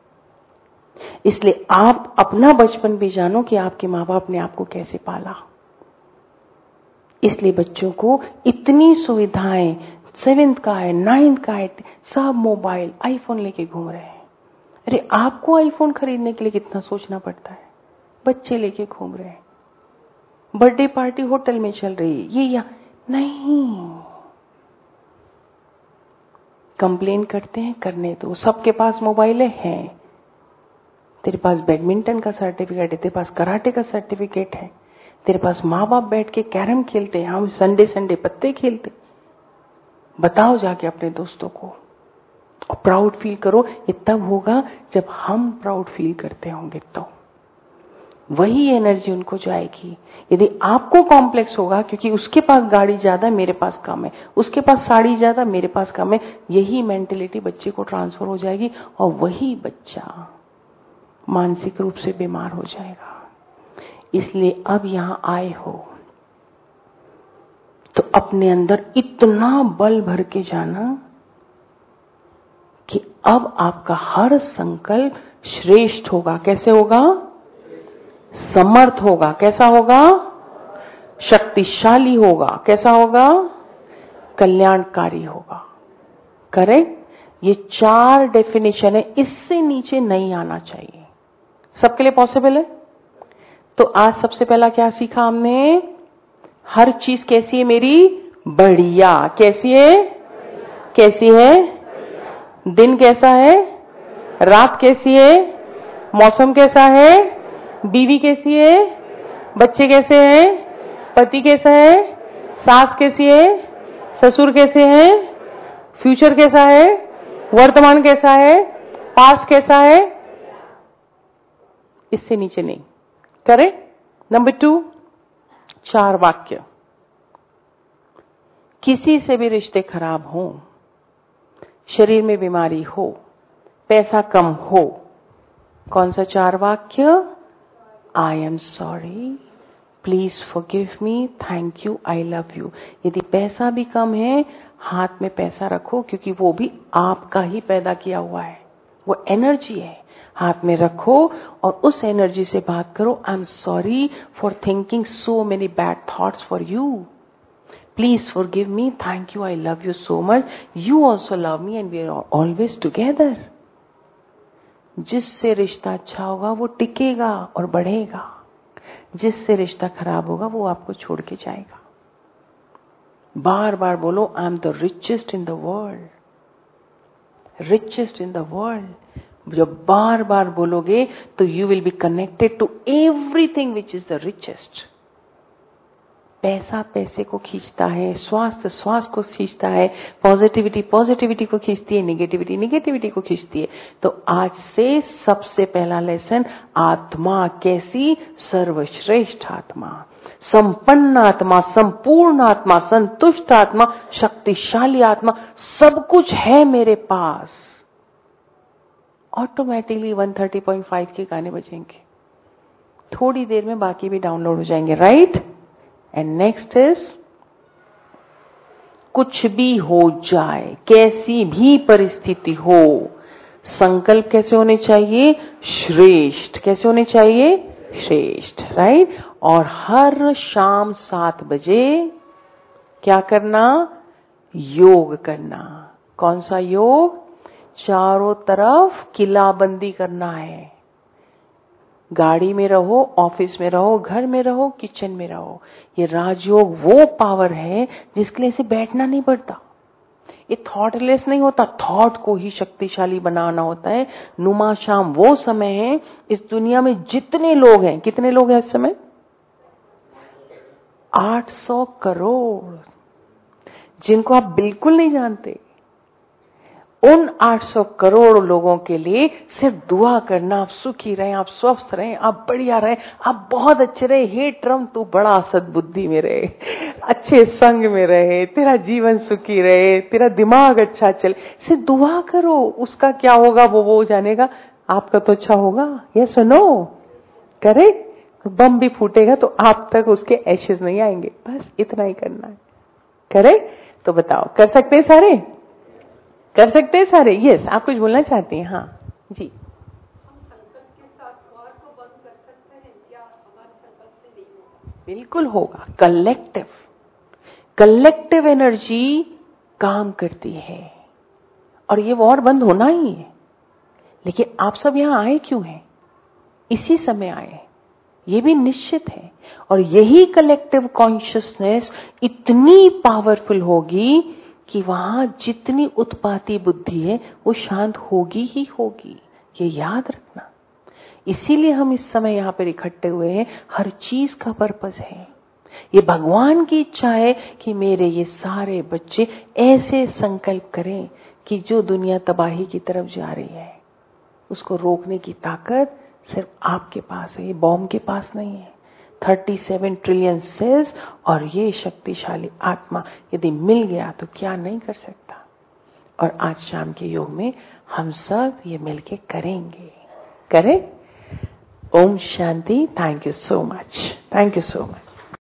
इसलिए आप अपना बचपन भी जानो कि आपके माँ बाप ने आपको कैसे पाला। इसलिए बच्चों को इतनी सुविधाएं, सेवेंथ का है, नाइन्थ का है, सब मोबाइल, आईफोन लेके घूम रहे हैं। अरे आपको आईफोन खरीदने के लिए कितना सोचना पड़ता है, बच्चे लेके घूम रहे हैं। बर्थडे पार्टी होटल में चल रही है, ये या नहीं। कंप्लेन करते हैं, करने दो, सबके पास मोबाइल है। तेरे पास बैडमिंटन का सर्टिफिकेट है, तेरे पास कराटे का सर्टिफिकेट है, तेरे पास माँ बाप बैठ के कैरम खेलते हैं, हम संडे संडे पत्ते खेलते। बताओ जाके अपने दोस्तों को और प्राउड फील करो। ये तब होगा जब हम प्राउड फील करते होंगे, तो वही एनर्जी उनको जाएगी। यदि आपको कॉम्प्लेक्स होगा क्योंकि उसके पास गाड़ी ज्यादा, मेरे पास कम है, उसके पास साड़ी ज्यादा, मेरे पास कम है, यही मेंटेलिटी बच्चे को ट्रांसफर हो जाएगी और वही बच्चा मानसिक रूप से बीमार हो जाएगा। इसलिए अब यहां आए हो तो अपने अंदर इतना बल भर के जाना कि अब आपका हर संकल्प श्रेष्ठ होगा। कैसे होगा? समर्थ होगा। कैसा होगा? शक्तिशाली होगा। कैसा होगा? कल्याणकारी होगा। करेक्ट? ये चार डेफिनेशन है, इससे नीचे नहीं आना चाहिए। सबके लिए पॉसिबल है? तो आज सबसे पहला क्या सीखा हमने? हर चीज कैसी है मेरी? बढ़िया। कैसी है? कैसी है? दिन कैसा है? रात कैसी है? मौसम कैसा है? बीवी कैसी है? बच्चे कैसे हैं? पति कैसा है? सास कैसी है? ससुर कैसे हैं? फ्यूचर कैसा है? वर्तमान कैसा है? पास्ट कैसा है? इससे नीचे नहीं। करें? नंबर टू, चार वाक्य। किसी से भी रिश्ते खराब हो, शरीर में बीमारी हो, पैसा कम हो, कौन सा चार वाक्य? I am sorry, please forgive me, thank you, I love you. यदि पैसा भी कम है, हाथ में पैसा रखो, क्योंकि वो भी आपका ही पैदा किया हुआ है, वो एनर्जी है। हाथ में रखो और उस एनर्जी से बात करो, I am sorry for thinking so many bad thoughts for you, please forgive me, thank you, I love you so much, you also love me and we are always together. जिससे रिश्ता अच्छा होगा वो टिकेगा और बढ़ेगा, जिससे रिश्ता खराब होगा वो आपको छोड़ के जाएगा। बार बार बोलो, I am the richest in the world, richest in the world. जब बार बार बोलोगे तो you will be connected to everything which is the richest. पैसा पैसे को खींचता है, स्वास्थ्य स्वास्थ्य को खींचता है, पॉजिटिविटी पॉजिटिविटी को खींचती है, नेगेटिविटी नेगेटिविटी को खींचती है। तो आज से सबसे पहला लेसन, आत्मा कैसी? सर्वश्रेष्ठ आत्मा, संपन्न आत्मा, संपूर्ण आत्मा, संतुष्ट आत्मा, शक्तिशाली आत्मा, सब कुछ है मेरे पास। Automatically one thirty point five के गाने बजेंगे, थोड़ी देर में बाकी भी डाउनलोड हो जाएंगे, राइट? एंड नेक्स्ट इज, कुछ भी हो जाए, कैसी भी परिस्थिति हो, संकल्प कैसे होने चाहिए? श्रेष्ठ। कैसे होने चाहिए? श्रेष्ठ, राइट? और हर शाम सात बजे क्या करना? योग करना। कौन सा योग? चारों तरफ किलाबंदी करना है। गाड़ी में रहो, ऑफिस में रहो, घर में रहो, किचन में रहो। ये राजयोग वो पावर है जिसके लिए इसे बैठना नहीं पड़ता। ये थॉटलेस नहीं होता, थॉट को ही शक्तिशाली बनाना होता है। नुमा शाम वो समय है, इस दुनिया में जितने लोग हैं, कितने लोग हैं इस समय? आठ सौ करोड़, जिनको आप बिल्कुल नहीं जानते। उन आठ सौ करोड़ लोगों के लिए सिर्फ दुआ करना, आप सुखी रहें, आप स्वस्थ रहें, आप बढ़िया रहें, आप बहुत अच्छे रहे। हे ट्रम, तू बड़ा सद्बुद्धि में रहे, अच्छे संग में रहे, तेरा जीवन सुखी रहे, तेरा दिमाग अच्छा चले। सिर्फ दुआ करो, उसका क्या होगा वो वो जानेगा, आपका तो अच्छा होगा। ये सुनो, करे बम भी फूटेगा तो आप तक उसके एशेज नहीं आएंगे। बस इतना ही करना है। करे तो बताओ, कर सकते हैं सारे? कर सकते हैं सारे? यस, आप कुछ बोलना चाहती हैं? हाँ जी। हम संकल्प के साथ वार को बंद कर सकते हैं या हमारे संकल्प से नहीं होगा? बिल्कुल होगा। कलेक्टिव कलेक्टिव एनर्जी काम करती है और ये वॉर बंद होना ही है। लेकिन आप सब यहां आए क्यों हैं? इसी समय आए, ये भी निश्चित है। और यही कलेक्टिव कॉन्शियसनेस इतनी पावरफुल होगी कि वहां जितनी उत्पाती बुद्धि है वो शांत होगी ही होगी। ये याद रखना। इसीलिए हम इस समय यहां पर इकट्ठे हुए हैं। हर चीज का पर्पस है। ये भगवान की इच्छा है कि मेरे ये सारे बच्चे ऐसे संकल्प करें कि जो दुनिया तबाही की तरफ जा रही है उसको रोकने की ताकत सिर्फ आपके पास है, ये बॉम्ब के पास नहीं है। सैंतीस ट्रिलियन सेल्स और ये शक्तिशाली आत्मा यदि मिल गया तो क्या नहीं कर सकता। और आज शाम के योग में हम सब ये मिलके करेंगे। करें? Om Shanti. Thank you so much. Thank you so much.